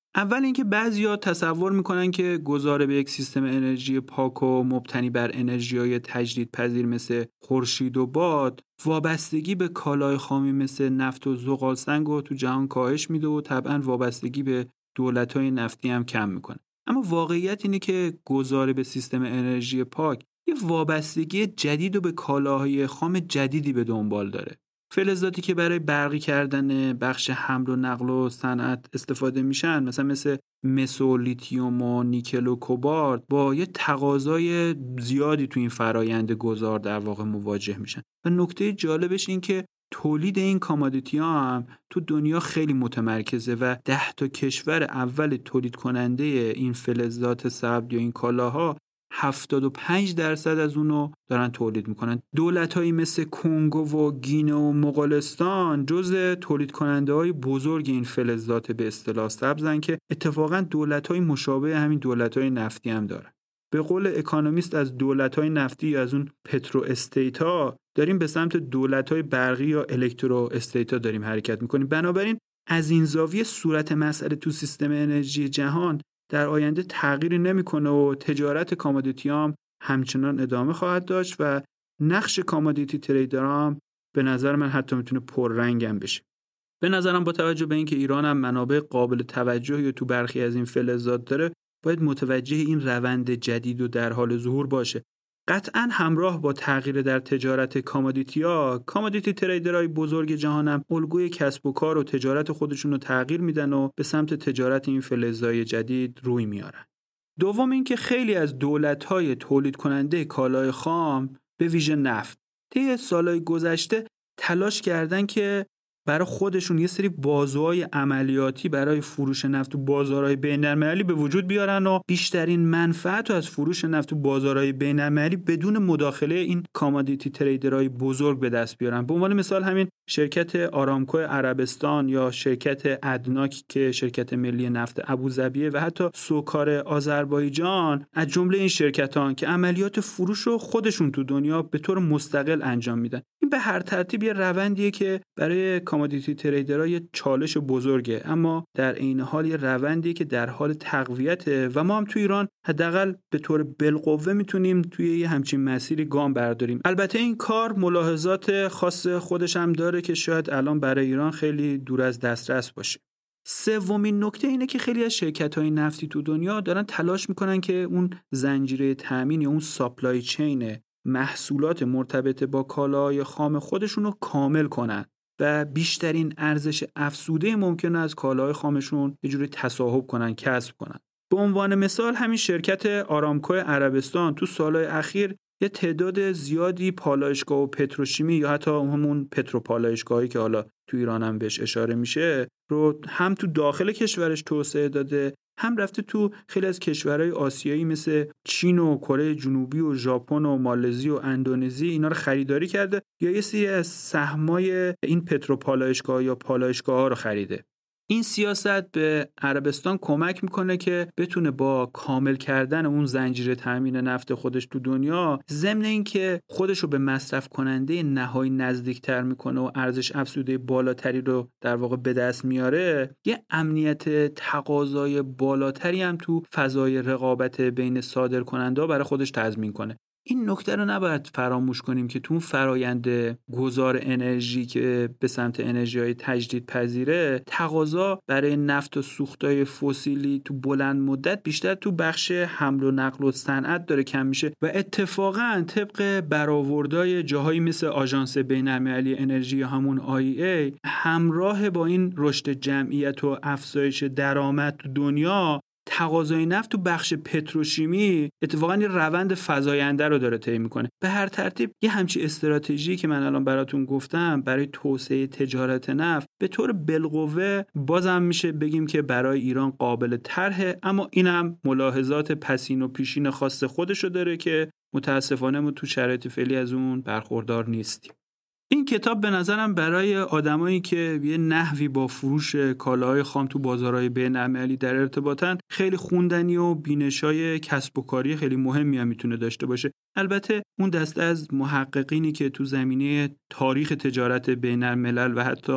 اول اینکه بعضیا تصور میکنن که گذار به یک سیستم انرژی پاک و مبتنی بر انرژی‌های تجدیدپذیر مثل خورشید و باد وابستگی به کالای خامی مثل نفت و زغالسنگ رو تو جهان کاهش میده و طبعاً وابستگی به دولت‌های نفتی هم کم میکنه. اما واقعیت اینه که گذار به سیستم انرژی پاک یه وابستگی جدید و به کالاهای خام جدیدی به دنبال داره. فلزاتی که برای برقی کردن بخش حمل و نقل و صنعت استفاده میشن مثلا مثل مس و لیتیوم و نیکل و کوبالت با یه تقاضای زیادی تو این فرایند گذار در واقع مواجه میشن و نکته جالبش این که تولید این کامادیتی ها هم تو دنیا خیلی متمرکزه و ده تا کشور اول تولید کننده این فلزات سبز یا این کالاها هفتاد و پنج درصد از اونو دارن تولید میکنن. دولت‌هایی مثل کنگو و گینه و مغولستان جزء تولید کننده های بزرگ این فلزات به اصطلاح سبزن که اتفاقا دولت‌های مشابه همین دولت‌های نفتی هم دارن. به قول اکانومیست از دولت‌های نفتی یا از اون پترو استیت‌ها داریم به سمت دولت‌های برقی یا الکترو استیت‌ها داریم حرکت میکنیم. بنابراین از این زاویه صورت مسئله تو سیستم انرژی جهان در آینده تغییری نمیکنه و تجارت کامادیتی هم همچنان ادامه خواهد داشت و نقش کامادیتی تریدرها هم به نظر من حتی میتونه پررنگ هم بشه. به نظرم با توجه به اینکه ایران هم منابع قابل توجهی تو برخی از این فلزات داره باید متوجه این روند جدید و در حال ظهور باشه. قطعاً همراه با تغییر در تجارت کامادیتی ها کامادیتی تریدرهای بزرگ جهان هم الگوی کسب و کار و تجارت خودشون رو تغییر میدن و به سمت تجارت این فلزهای جدید روی میارن. دوم این که خیلی از دولت‌های تولید کننده کالای خام به ویژه نفت طی سالهای گذشته تلاش کردن که برای خودشون یه سری بازوهای عملیاتی برای فروش نفت تو بازارهای بین‌المللی به وجود بیارن و بیشترین منفعت رو از فروش نفت تو بازارهای بین‌المللی بدون مداخله این کامادیتی تریدرهای بزرگ به دست بیارن. به عنوان مثال همین شرکت آرامکو عربستان یا شرکت ادناک که شرکت ملی نفت ابوظبیه و حتی سوکار آذربایجان از جمله این شرکتان که عملیات فروش رو خودشون تو دنیا به طور مستقل انجام میدن. این به هر ترتیب یه روندیه که برای کامادیتی تریدرها یه چالش بزرگه، اما در عین حال یه روندیه که در حال تقویته و ما هم تو ایران حداقل به طور بالقوه میتونیم توی یه همچین مسیری گام برداریم. البته این کار ملاحظات خاص خودش هم داره که شاید الان برای ایران خیلی دور از دسترس باشه. سومین نکته اینه که خیلی از شرکت‌های نفتی تو دنیا دارن تلاش میکنن که اون زنجیره تامین یا اون ساپلای چین محصولات مرتبط با کالای خام خودشون رو کامل کنن و بیشترین ارزش افزوده ممکنه از کالای خامشون یه جوری تصاحب کنن، کسب کنن. به عنوان مثال همین شرکت آرامکو عربستان تو سالهای اخیر یه تعداد زیادی پالایشگاه و پتروشیمی یا حتی همون پتروپالایشگاهی که حالا تو ایران هم بهش اشاره میشه رو هم تو داخل کشورش توسعه داده، هم رفته تو خیلی از کشورهای آسیایی مثل چین و کره جنوبی و ژاپن و مالزی و اندونزی اینا رو خریداری کرده یا یه سری از سهمای این پتروپالایشگاه یا پالایشگاه‌ها رو خریده. این سیاست به عربستان کمک میکنه که بتونه با کامل کردن اون زنجیره تامین نفت خودش تو دنیا، ضمن اینکه خودش رو به مصرف کننده نهایی نزدیکتر میکنه و ارزش افزوده بالاتری رو در واقع به دست میاره، یه امنیت تقاضای بالاتری هم تو فضای رقابت بین صادرکننده برای خودش تضمین کنه. این نکته رو نباید فراموش کنیم که تو اون فرایند گذار انرژی که به سمت انرژی‌های تجدیدپذیره، تقاضا برای نفت و سوختای فسیلی تو بلند مدت بیشتر تو بخش حمل و نقل و صنعت داره کم میشه و اتفاقاً طبق برآوردهای جاهایی مثل آژانس بین‌المللی انرژی یا همون آی ای همراه با این رشد جمعیت و افزایش درآمد تو دنیا، تقاضای نفت تو بخش پتروشیمی اتفاقاً یه روند فزاینده رو داره طی میکنه. به هر ترتیب یه همچی استراتژی که من الان براتون گفتم برای توسعه تجارت نفت به طور بالقوه بازم میشه بگیم که برای ایران قابل طرحه، اما اینم ملاحظات پسین و پیشین خاص خودشو داره که متاسفانه ما تو شرایط فعلی از اون برخوردار نیستیم. این کتاب به نظرم برای آدمایی که یه نحوی با فروش کالاهای خام تو بازارهای بین‌المللی در ارتباطن خیلی خوندنی و بینشای کسب و کاری خیلی مهمی هم میتونه داشته باشه. البته اون دسته از محققینی که تو زمینه تاریخ تجارت بین‌الملل و حتی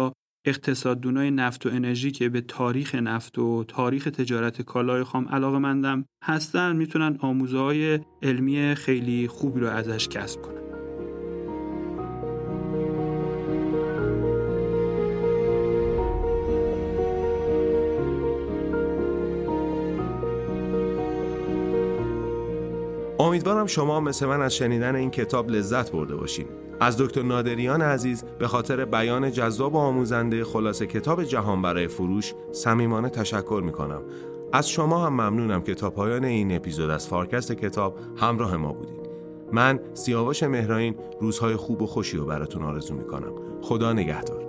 اقتصاددونای نفت و انرژی که به تاریخ نفت و تاریخ تجارت کالای خام علاقه‌مندم هستن میتونن آموزه‌های علمی خیلی خوبی رو ازش کسب کنن. امیدوارم شما مثل من از شنیدن این کتاب لذت برده باشین. از دکتر نادریان عزیز به خاطر بیان جذاب و آموزنده خلاصه کتاب جهان برای فروش صمیمانه تشکر میکنم. از شما هم ممنونم که تا پایان این اپیزود از فارکست کتاب همراه ما بودید. من سیاوش مهرائین روزهای خوب و خوشی رو براتون آرزو میکنم. خدا نگهدار.